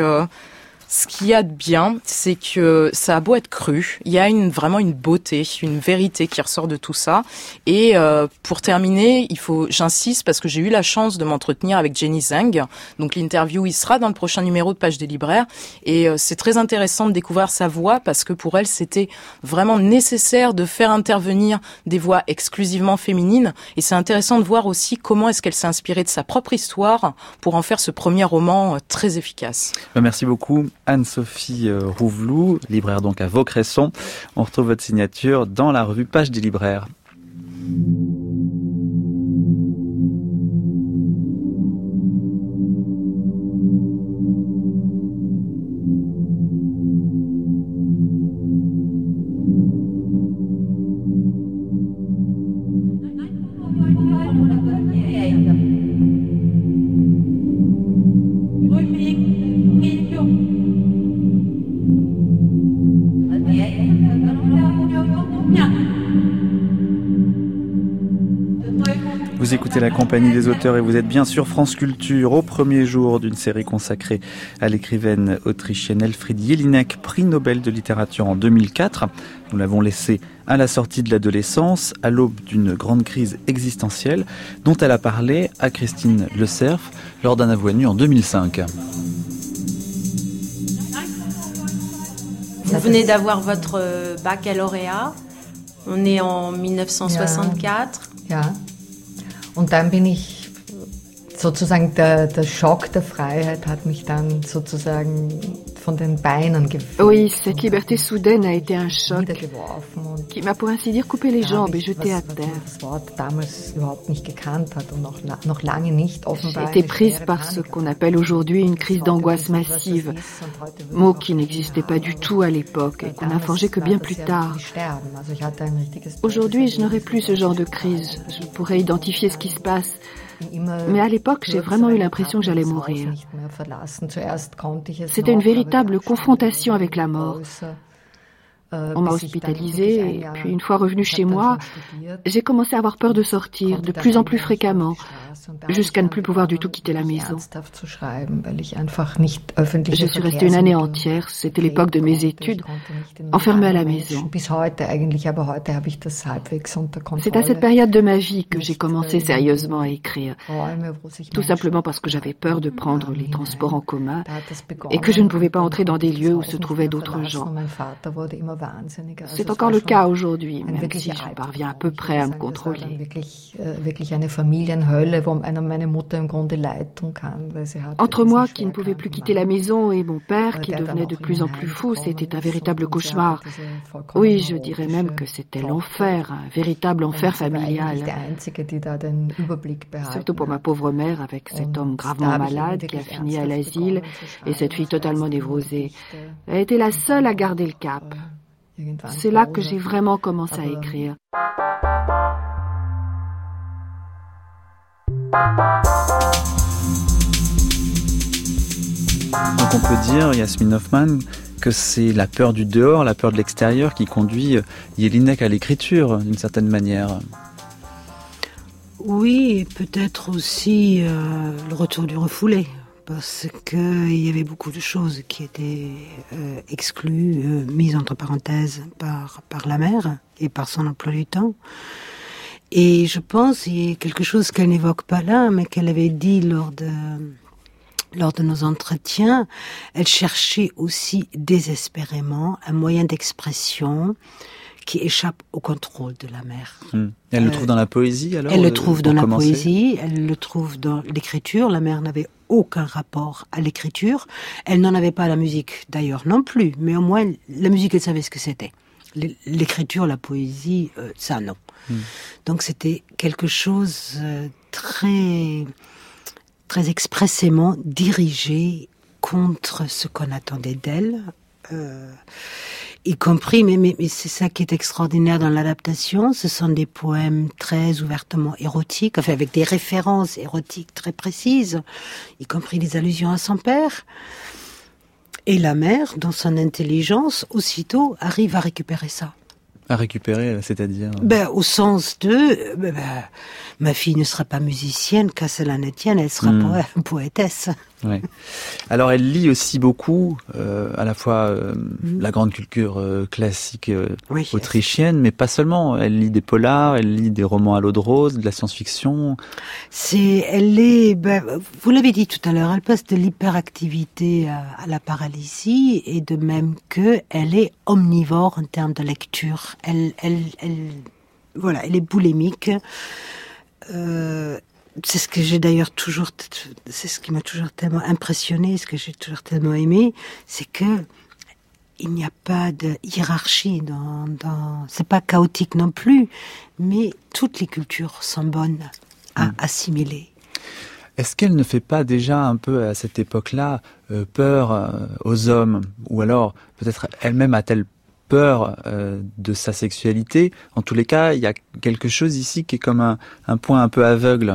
ce qu'il y a de bien, c'est que ça a beau être cru, il y a vraiment une beauté, une vérité qui ressort de tout ça. Et pour terminer, j'insiste parce que j'ai eu la chance de m'entretenir avec Jenny Zhang. Donc l'interview, il sera dans le prochain numéro de Page des libraires. Et c'est très intéressant de découvrir sa voix parce que pour elle, c'était vraiment nécessaire de faire intervenir des voix exclusivement féminines. Et c'est intéressant de voir aussi comment est-ce qu'elle s'est inspirée de sa propre histoire pour en faire ce premier roman très efficace. Merci beaucoup. Anne-Sophie Rouvelou, libraire donc à Vaucresson. On retrouve votre signature dans la revue Page des libraires. Vous écoutez la compagnie des auteurs et vous êtes bien sûr France Culture au premier jour d'une série consacrée à l'écrivaine autrichienne Elfriede Jelinek, prix Nobel de littérature en 2004. Nous l'avons laissée à la sortie de l'adolescence, à l'aube d'une grande crise existentielle dont elle a parlé à Christine Le Cerf lors d'un avou nu en 2005. Vous venez d'avoir votre baccalauréat. On est en 1964. Ja. Und dann bin ich sozusagen der Schock der Freiheit hat mich dann sozusagen von den Beinen geführt. Oui, cette liberté soudaine a été un choc qui m'a pour ainsi dire coupé les jambes et jeté à terre. J'ai été prise par ce qu'on appelle aujourd'hui une crise d'angoisse massive, mot qui n'existait pas du tout à l'époque et qu'on n'a forgé que bien plus tard. Aujourd'hui, je n'aurai plus ce genre de crise. Je pourrais identifier ce qui se passe. Mais à l'époque, j'ai vraiment eu l'impression que j'allais mourir. C'était une véritable confrontation avec la mort. On m'a hospitalisée et puis une fois revenue chez moi, j'ai commencé à avoir peur de sortir de plus en plus fréquemment, jusqu'à ne plus pouvoir du tout quitter la maison. Je suis restée une année entière, c'était l'époque de mes études, enfermée à la maison. C'est à cette période de ma vie que j'ai commencé sérieusement à écrire, tout simplement parce que j'avais peur de prendre les transports en commun et que je ne pouvais pas entrer dans des lieux où se trouvaient d'autres gens. C'est encore le cas aujourd'hui, même si je parviens à peu près à me contrôler. Entre moi, qui ne pouvais plus quitter la maison, et mon père, qui devenait de plus en plus fou, c'était un véritable cauchemar. Oui, je dirais même que c'était l'enfer, un véritable enfer familial. Surtout pour ma pauvre mère, avec cet homme gravement malade qui a fini à l'asile, et cette fille totalement névrosée. Elle était la seule à garder le cap. C'est là que j'ai vraiment commencé à écrire. Donc on peut dire, Yasmine Hoffman, que c'est la peur du dehors, la peur de l'extérieur qui conduit Jelinek à l'écriture, d'une certaine manière. Oui, peut-être aussi le retour du refoulé. Parce qu'il y avait beaucoup de choses qui étaient exclues, mises entre parenthèses par la mère et par son emploi du temps. Et je pense qu'il y a quelque chose qu'elle n'évoque pas là, mais qu'elle avait dit lors de nos entretiens. Elle cherchait aussi désespérément un moyen d'expression qui échappe au contrôle de la mère. Elle le trouve dans la poésie alors? Elle le trouve dans la poésie, elle le trouve dans l'écriture. La mère n'avait aucun rapport à l'écriture. Elle n'en avait pas à la musique d'ailleurs non plus, mais au moins la musique elle savait ce que c'était. L'écriture, la poésie, ça non. Donc c'était quelque chose très, très expressément dirigé contre ce qu'on attendait d'elle. Y compris, mais c'est ça qui est extraordinaire dans l'adaptation, ce sont des poèmes très ouvertement érotiques, enfin avec des références érotiques très précises, y compris des allusions à son père. Et la mère, dans son intelligence, aussitôt arrive à récupérer ça. À récupérer, c'est-à-dire au sens de ma fille ne sera pas musicienne, qu'à cela ne tienne, elle sera poétesse. Ouais. Alors elle lit aussi beaucoup, à la fois la grande culture classique autrichienne, mais pas seulement. Elle lit des polars, elle lit des romans à l'eau de rose, de la science-fiction. Vous l'avez dit tout à l'heure, elle passe de l'hyperactivité à la paralysie, et de même que elle est omnivore en termes de lecture. Elle est boulimique. C'est ce que j'ai d'ailleurs c'est ce qui m'a toujours tellement impressionné, ce que j'ai toujours tellement aimé, c'est que il n'y a pas de hiérarchie c'est pas chaotique non plus, mais toutes les cultures sont bonnes à assimiler. Est-ce qu'elle ne fait pas déjà un peu à cette époque-là peur aux hommes, ou alors peut-être elle-même a-t-elle peur de sa sexualité? En tous les cas, il y a quelque chose ici qui est comme un point un peu aveugle.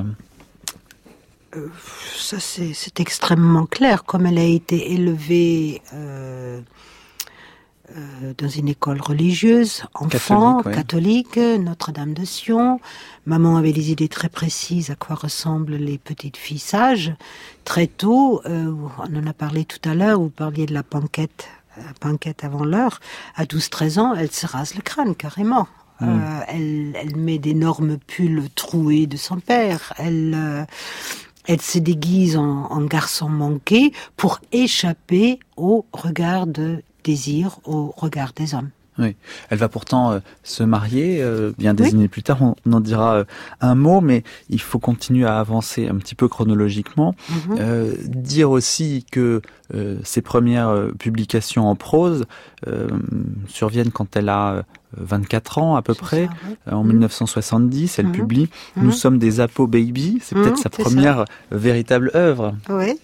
Ça, c'est extrêmement clair. Comme elle a été élevée dans une école religieuse, enfant, catholique, Notre-Dame de Sion. Maman avait des idées très précises à quoi ressemblent les petites filles sages. Très tôt, on en a parlé tout à l'heure, vous parliez de la panquette avant l'heure. À 12-13 ans, elle se rase le crâne, carrément. Elle met d'énormes pulls troués de son père. Elle se déguise en garçon manqué pour échapper au regard de désir, au regard des hommes. Oui, elle va pourtant se marier bien des années plus tard, on en dira un mot, mais il faut continuer à avancer un petit peu chronologiquement. Dire aussi que ses premières publications en prose surviennent quand elle a 24 ans à peu près, en 1970, elle publie « Nous sommes des Apo Baby », c'est peut-être sa première véritable œuvre. Oui,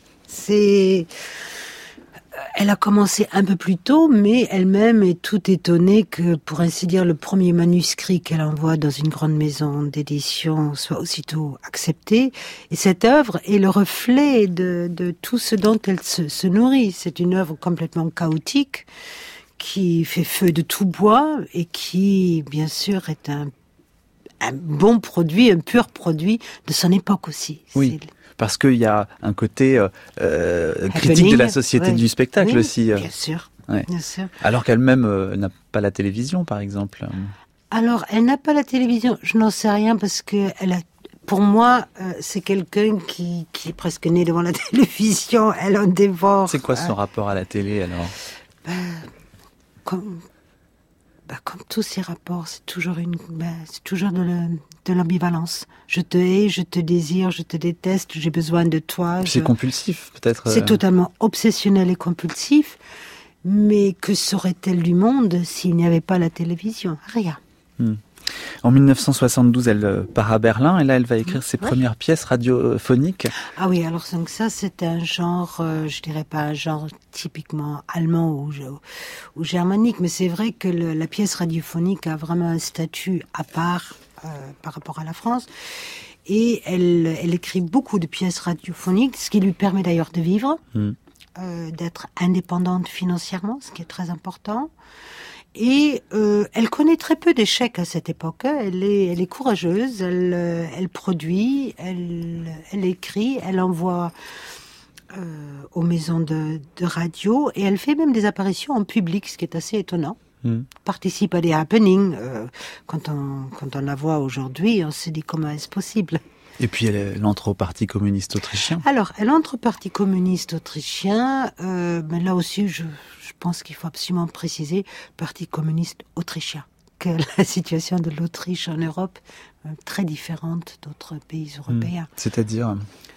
elle a commencé un peu plus tôt, mais elle-même est tout étonnée que, pour ainsi dire, le premier manuscrit qu'elle envoie dans une grande maison d'édition soit aussitôt accepté. Et cette œuvre est le reflet de tout ce dont elle se nourrit. C'est une œuvre complètement chaotique, qui fait feu de tout bois et qui, bien sûr, est un bon produit, un pur produit de son époque aussi. Oui. Parce qu'il y a un côté critique de la société du spectacle aussi. Bien sûr. Bien sûr. Alors qu'elle-même n'a pas la télévision, par exemple. Alors, elle n'a pas la télévision, je n'en sais rien parce que pour moi, c'est quelqu'un qui est presque né devant la télévision. Elle en dévore. C'est quoi son rapport à la télé alors ? Comme tous ces rapports, c'est toujours de l'ambivalence. Je te hais, je te désire, je te déteste, j'ai besoin de toi. C'est compulsif, peut-être. C'est totalement obsessionnel et compulsif. Mais que serait-elle du monde s'il n'y avait pas la télévision ? Rien. En 1972, elle part à Berlin et là, elle va écrire ses premières pièces radiophoniques. Ah oui, alors donc ça, c'est un genre, je dirais pas un genre typiquement allemand ou germanique, mais c'est vrai que la pièce radiophonique a vraiment un statut à part par rapport à la France. Et elle écrit beaucoup de pièces radiophoniques, ce qui lui permet d'ailleurs de vivre, d'être indépendante financièrement, ce qui est très important. Et elle connaît très peu d'échecs à cette époque. Elle est courageuse, elle produit, elle écrit, elle envoie aux maisons de radio et elle fait même des apparitions en public, ce qui est assez étonnant. Participe à des happenings. Quand on la voit aujourd'hui, on se dit comment est-ce possible. Et puis elle entre au Parti communiste autrichien. Alors, elle entre au Parti communiste autrichien, mais là aussi, je pense qu'il faut absolument préciser, Parti communiste autrichien, que la situation de l'Autriche en Europe est très différente d'autres pays européens. C'est-à-dire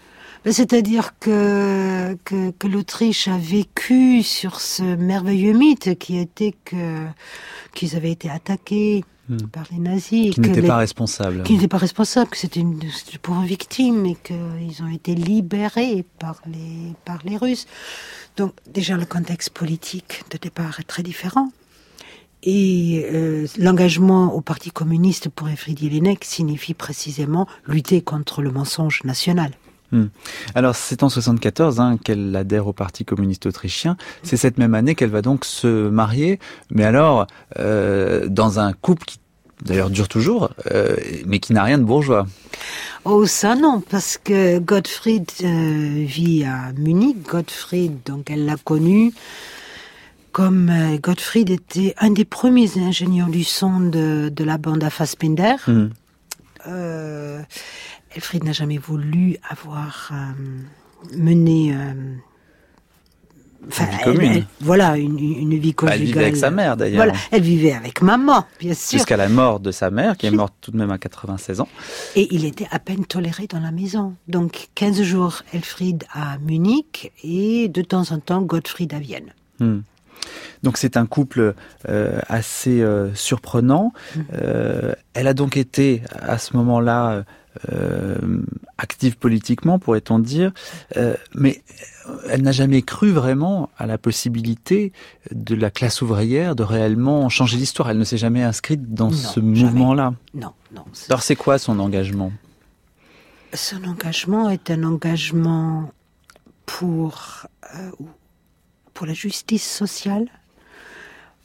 que l'Autriche a vécu sur ce merveilleux mythe qui était qu'ils avaient été attaqués par les nazis. Qui n'étaient pas responsables. Qui n'étaient pas responsables, que c'était une pauvre victime et qu'ils ont été libérés par les Russes. Donc déjà le contexte politique de départ est très différent. Et l'engagement au Parti communiste pour Elfriede Jelinek signifie précisément lutter contre le mensonge national. Alors c'est en 1974 qu'elle adhère au Parti communiste autrichien. C'est cette même année qu'elle va donc se marier, mais alors dans un couple qui d'ailleurs dure toujours, mais qui n'a rien de bourgeois. Oh ça non, parce que Gottfried vit à Munich. Gottfried, donc elle l'a connu comme Gottfried était un des premiers ingénieurs du son de la bande à Fassbinder. Elfriede n'a jamais voulu avoir mené une vie commune. Une vie conjugale. Elle vivait avec sa mère d'ailleurs. Voilà, elle vivait avec maman, bien sûr. Jusqu'à la mort de sa mère, qui est morte tout de même à 96 ans. Et il était à peine toléré dans la maison. Donc 15 jours Elfriede à Munich et de temps en temps Gottfried à Vienne. Donc c'est un couple assez surprenant. Elle a donc été à ce moment-là active politiquement, pourrait-on dire, mais elle n'a jamais cru vraiment à la possibilité de la classe ouvrière de réellement changer l'histoire. Elle ne s'est jamais inscrite dans ce mouvement-là. Non. Alors c'est quoi son engagement ? Son engagement est un engagement pour la justice sociale,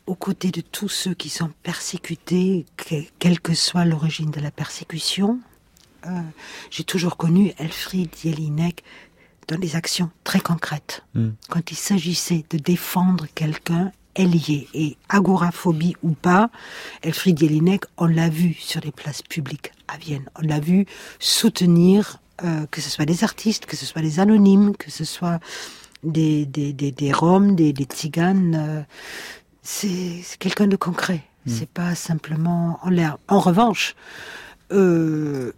aux côtés de tous ceux qui sont persécutés, quelle que soit l'origine de la persécution. J'ai toujours connu Elfriede Jelinek dans des actions très concrètes. Quand il s'agissait de défendre quelqu'un, elle y est. Et agoraphobie ou pas, Elfriede Jelinek, on l'a vu sur les places publiques à Vienne. On l'a vu soutenir, que ce soit des artistes, que ce soit des anonymes, que ce soit des Roms, des Tziganes. C'est quelqu'un de concret. C'est pas simplement en l'air. En revanche, de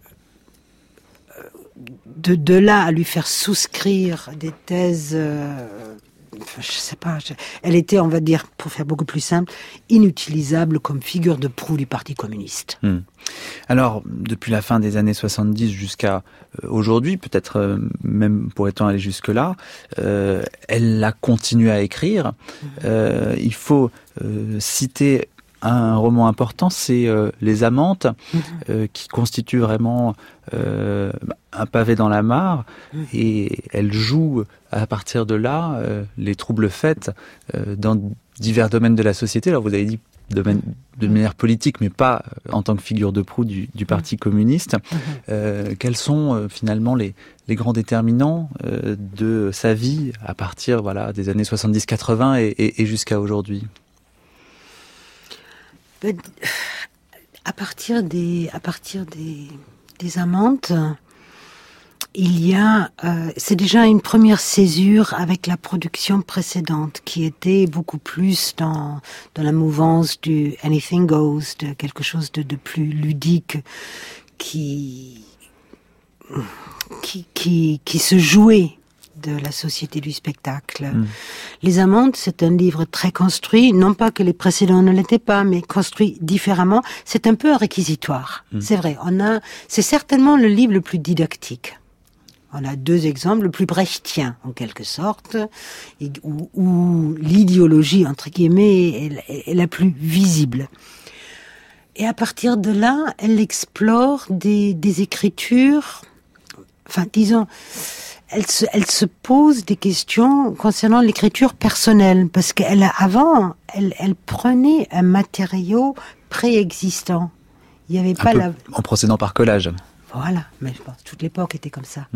là à lui faire souscrire des thèses, je sais pas, elle était, on va dire, pour faire beaucoup plus simple, inutilisable comme figure de proue du Parti communiste. Alors, depuis la fin des années 70 jusqu'à aujourd'hui, peut-être même pourrait-on aller jusque-là, elle a continué à écrire. Il faut citer un roman important, c'est Les Amantes, qui constitue vraiment un pavé dans la mare, et elle joue à partir de là les troubles faits dans divers domaines de la société. Alors vous avez dit de manière politique, mais pas en tant que figure de proue du Parti communiste. Quels sont finalement les grands déterminants de sa vie à partir des années 70-80 et jusqu'à aujourd'hui? À partir des Amantes, il y a, c'est déjà une première césure avec la production précédente, qui était beaucoup plus dans la mouvance du anything goes, de quelque chose de plus ludique, qui se jouait de la société du spectacle. Les Amantes, c'est un livre très construit, non pas que les précédents ne l'étaient pas, mais construit différemment. C'est un peu un réquisitoire. C'est vrai, c'est certainement le livre le plus didactique. On a deux exemples, le plus brechtien, en quelque sorte, où l'idéologie, entre guillemets, est la plus visible. Et à partir de là, elle explore des écritures, enfin, disons, elle se pose des questions concernant l'écriture personnelle, parce qu'avant, elle prenait un matériau préexistant. Il y avait pas en procédant par collage. Voilà, mais je pense que toute l'époque était comme ça.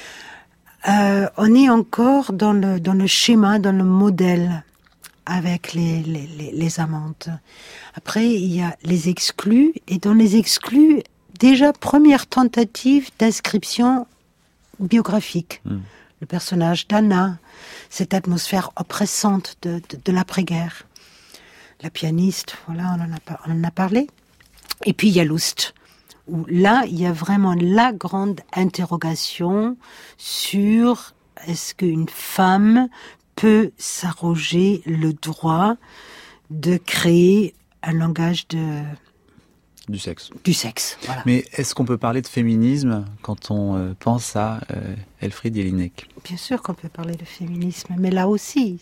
On est encore dans le schéma, dans le modèle avec les Amantes. Après, il y a les exclus, et dans les exclus, déjà première tentative d'inscription biographique. Le personnage d'Anna, cette atmosphère oppressante de l'après-guerre. La pianiste, voilà, on en a parlé. Et puis il y a Lust, où là, il y a vraiment la grande interrogation sur est-ce qu'une femme peut s'arroger le droit de créer un langage du sexe. Voilà. Mais est-ce qu'on peut parler de féminisme quand on pense à Elfriede Jelinek? Bien sûr qu'on peut parler de féminisme, mais là aussi,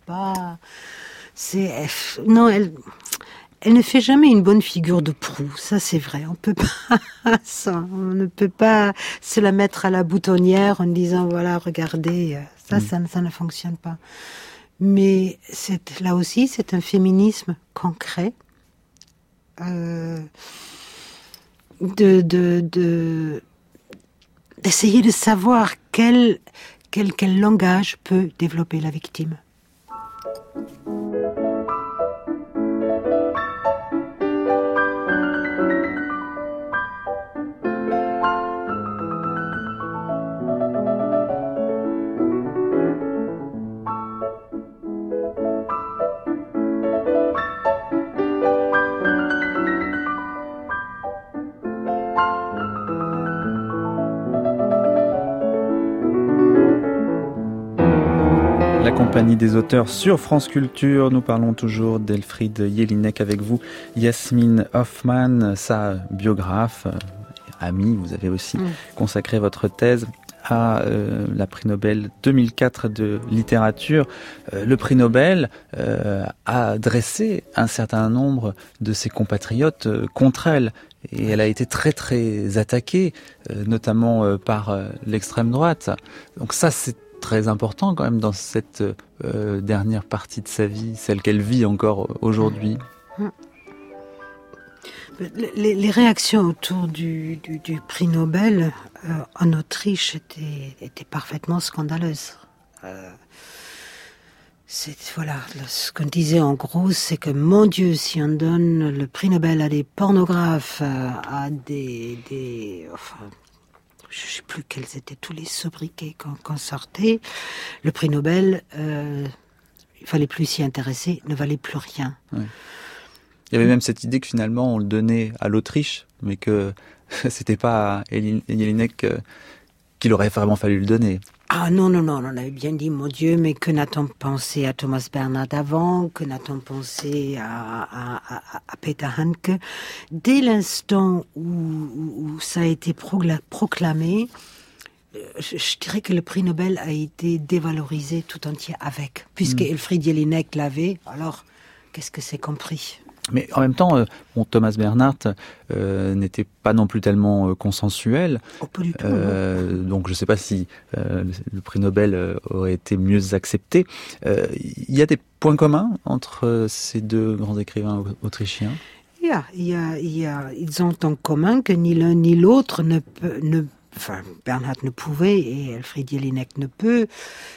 non, elle ne fait jamais une bonne figure de proue, ça c'est vrai. On ne peut pas se la mettre à la boutonnière en disant voilà, regardez, ça ne fonctionne pas. Mais là aussi, c'est un féminisme concret. D'essayer de savoir quel langage peut développer la victime. La compagnie des auteurs sur France Culture. Nous parlons toujours d'Elfriede Jelinek avec vous, Yasmine Hoffman, sa biographe, amie. Vous avez aussi consacré votre thèse à la prix Nobel 2004 de littérature. Le prix Nobel a dressé un certain nombre de ses compatriotes contre elle. Et elle a été très très attaquée, notamment par l'extrême droite. Donc ça, c'est très important quand même dans cette dernière partie de sa vie, celle qu'elle vit encore aujourd'hui. Les réactions autour du prix Nobel en Autriche étaient parfaitement scandaleuses. Ce qu'on disait en gros, c'est que mon Dieu, si on donne le prix Nobel à des pornographes, à des je ne sais plus quels étaient tous les sobriquets qu'on sortait, le prix Nobel, il fallait plus s'y intéresser, ne valait plus rien. Oui. Il y avait même cette idée que finalement on le donnait à l'Autriche, mais que c'était pas à Jelinek qu'il aurait vraiment fallu le donner. Ah non, on avait bien dit, mon Dieu, mais que n'a-t-on pensé à Thomas Bernhard avant, que n'a-t-on pensé à Peter Handke. Dès l'instant où ça a été proclamé, je dirais que le prix Nobel a été dévalorisé tout entier avec, puisque Elfriede Jelinek l'avait, alors qu'est-ce que c'est compris ? Mais en même temps, Thomas Bernhard n'était pas non plus tellement consensuel. Oh, pas du tout. Donc je ne sais pas si le prix Nobel aurait été mieux accepté. Il y a des points communs entre ces deux grands écrivains autrichiens. Ils ont en commun que ni l'un ni l'autre Bernhard ne pouvait et Elfriede Jelinek ne peut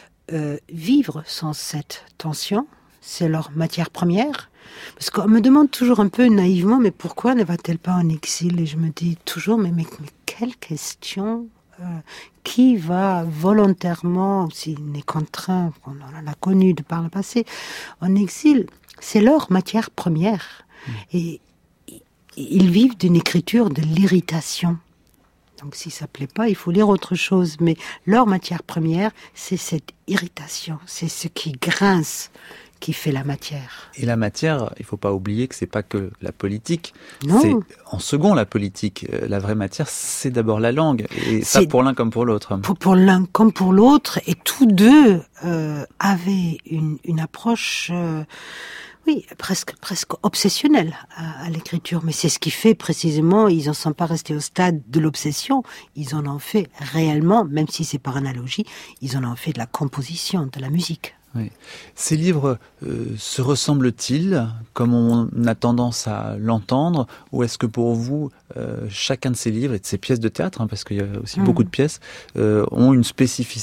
vivre sans cette tension. C'est leur matière première. Parce qu'on me demande toujours un peu naïvement, mais pourquoi ne va-t-elle pas en exil ? Et je me dis toujours, mais quelle question qui va volontairement, s'il n'est contraint, on en a connu de par le passé, en exil ? C'est leur matière première. Et ils vivent d'une écriture de l'irritation. Donc si ça ne plaît pas, il faut lire autre chose. Mais leur matière première, c'est cette irritation, c'est ce qui grince, qui fait la matière. Et la matière, il ne faut pas oublier que c'est pas que la politique. Non. C'est en second la politique. La vraie matière, c'est d'abord la langue. Et ça pour l'un comme pour l'autre. Pour l'un comme pour l'autre. Et tous deux avaient une approche... presque obsessionnelle à l'écriture. Mais c'est ce qui fait précisément, ils n'en sont pas restés au stade de l'obsession, ils en ont fait réellement, même si c'est par analogie, ils en ont fait de la composition, de la musique. Oui. Ces livres se ressemblent-ils, comme on a tendance à l'entendre, ou est-ce que pour vous, chacun de ces livres, et de ces pièces de théâtre, parce qu'il y a aussi beaucoup de pièces, ont une spécificité ?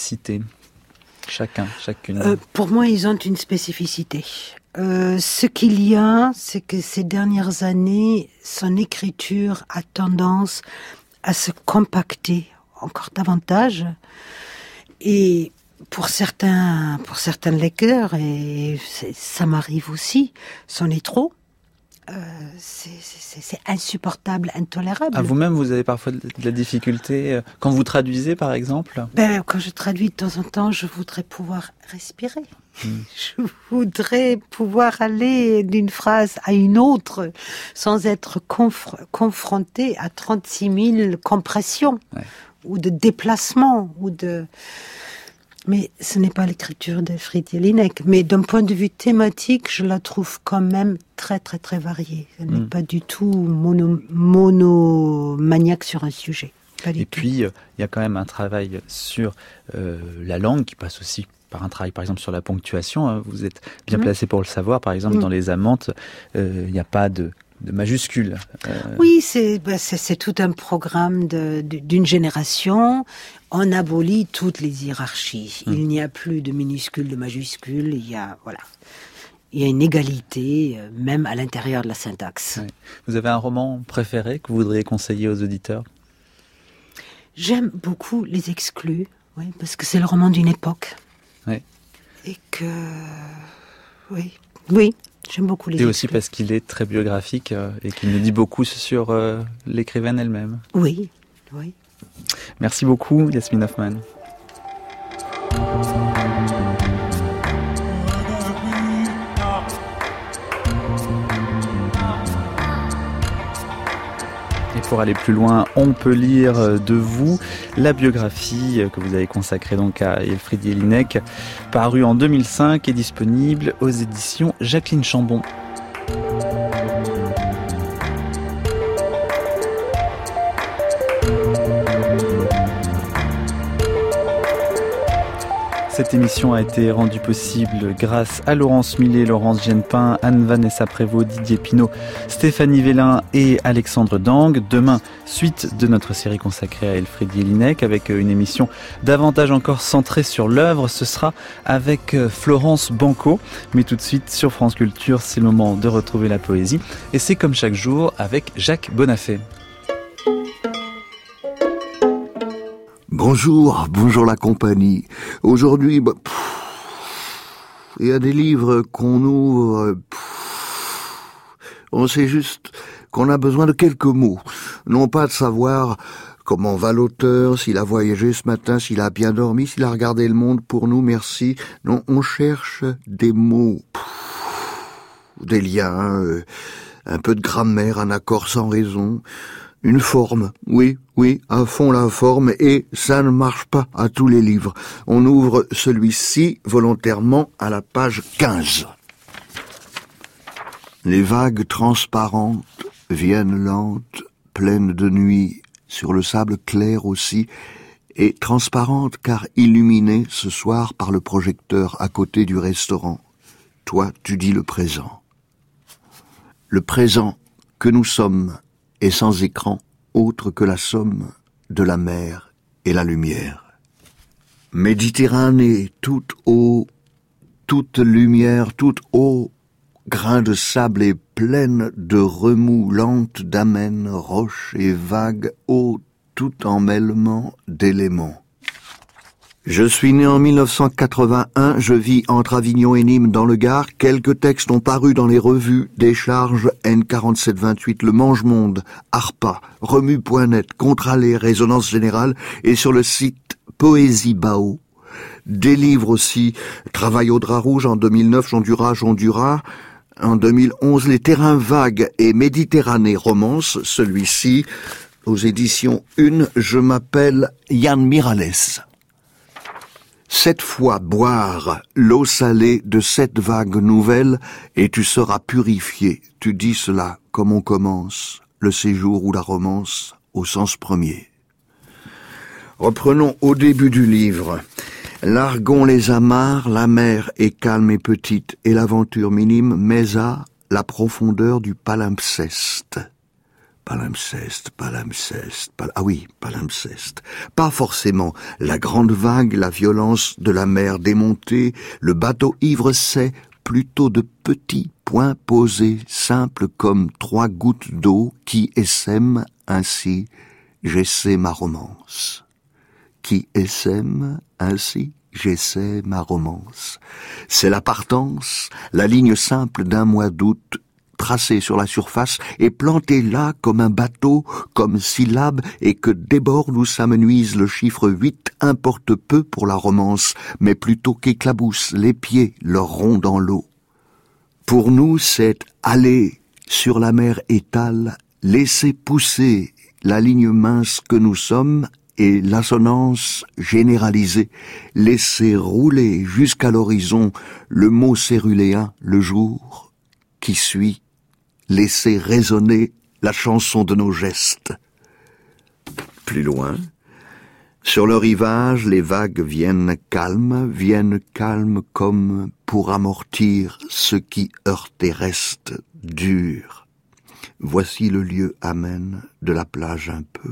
Chacune. Pour moi, ils ont une spécificité. Ce qu'il y a, c'est que ces dernières années, son écriture a tendance à se compacter encore davantage. Et pour certains lecteurs, et ça m'arrive aussi, c'en est trop. C'est insupportable, intolérable. À vous-même, vous avez parfois de la difficulté quand vous traduisez, par exemple ? Quand je traduis de temps en temps, je voudrais pouvoir respirer. Je voudrais pouvoir aller d'une phrase à une autre sans être confronté à 36 000 compressions ou de déplacements Mais ce n'est pas l'écriture d'Elfriede Jelinek. Mais d'un point de vue thématique, je la trouve quand même très, très, très variée. Elle n'est pas du tout monomaniaque sur un sujet. Puis, il y a quand même un travail sur la langue qui passe aussi par un travail, par exemple, sur la ponctuation. Vous êtes bien placé pour le savoir. Par exemple, dans Les Amantes, il n'y a pas de majuscules. Oui, c'est tout un programme d'une génération. On abolit toutes les hiérarchies. Il n'y a plus de minuscules, de majuscules. Il y a une égalité, même à l'intérieur de la syntaxe. Oui. Vous avez un roman préféré que vous voudriez conseiller aux auditeurs ? J'aime beaucoup Les Exclus, parce que c'est le roman d'une époque. Oui. Et que... Oui. J'aime beaucoup Les Exclus. Et aussi parce qu'il est très biographique et qu'il nous dit beaucoup sur l'écrivaine elle-même. Oui. Merci beaucoup, Yasmine Hoffman. Et pour aller plus loin, on peut lire de vous la biographie que vous avez consacrée donc à Elfriede Jelinek, parue en 2005 et disponible aux éditions Jacqueline Chambon. Cette émission a été rendue possible grâce à Laurence Millet, Laurence Genepin, Anne-Vanessa Prévost, Didier Pinault, Stéphanie Vélin et Alexandre Dang. Demain, suite de notre série consacrée à Elfriede Jelinek avec une émission davantage encore centrée sur l'œuvre. Ce sera avec Florence Banco. Mais tout de suite, sur France Culture, c'est le moment de retrouver la poésie. Et c'est comme chaque jour avec Jacques Bonafé. Bonjour la compagnie. Aujourd'hui, il y a des livres qu'on ouvre, on sait juste qu'on a besoin de quelques mots. Non pas de savoir comment va l'auteur, s'il a voyagé ce matin, s'il a bien dormi, s'il a regardé le monde pour nous, merci. Non, on cherche des mots, des liens, un peu de grammaire, un accord sans raison. Une forme, oui, à fond la forme, et ça ne marche pas à tous les livres. On ouvre celui-ci volontairement à la page 15. Les vagues transparentes viennent lentes, pleines de nuit, sur le sable clair aussi, et transparentes car illuminées ce soir par le projecteur à côté du restaurant. Toi, tu dis le présent. Le présent que nous sommes, et sans écran, autre que la somme de la mer et la lumière. Méditerranée, toute eau, toute lumière, toute eau, grain de sable et pleine de remous, lente d'amènes, roches et vagues, eau, tout emmêlement d'éléments. Je suis né en 1981, je vis entre Avignon et Nîmes dans le Gard. Quelques textes ont paru dans les revues Décharge, N4728, Le Mange-Monde, ARPA, Remue.net, Contre-Allée, Résonance Générale et sur le site Poésie Bao. Des livres aussi, Travail au drap rouge en 2009, Jondura. En 2011, Les Terrains Vagues et Méditerranée Romance, celui-ci, aux éditions Une, je m'appelle Yann Miralles. 7 fois boire l'eau salée de 7 vagues nouvelles et tu seras purifié. Tu dis cela comme on commence le séjour ou la romance au sens premier. Reprenons au début du livre. Larguons les amarres, la mer est calme et petite et l'aventure minime mais à la profondeur du palimpseste. Palimpseste. Pas forcément la grande vague, la violence de la mer démontée, le bateau ivre c'est plutôt de petits points posés, simples comme 3 gouttes d'eau qui essaiment ainsi, j'essaie ma romance. Qui essaiment ainsi, j'essaie ma romance. C'est la partance, la ligne simple d'un mois d'août, tracé sur la surface et planté là comme un bateau, comme syllabe, et que déborde ou s'amenuise le chiffre 8 importe peu pour la romance, mais plutôt qu'éclabousse les pieds leur rond dans l'eau. Pour nous, c'est aller sur la mer étale, laisser pousser la ligne mince que nous sommes et l'assonance généralisée, laisser rouler jusqu'à l'horizon le mot céruléen, le jour qui suit, laisser résonner la chanson de nos gestes. Plus loin, sur le rivage, les vagues viennent calmes comme pour amortir ce qui heurte et reste dur. Voici le lieu amène de la plage un peu.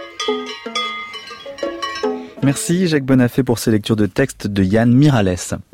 Merci Jacques Bonafé pour ces lectures de textes de Yann Miralles.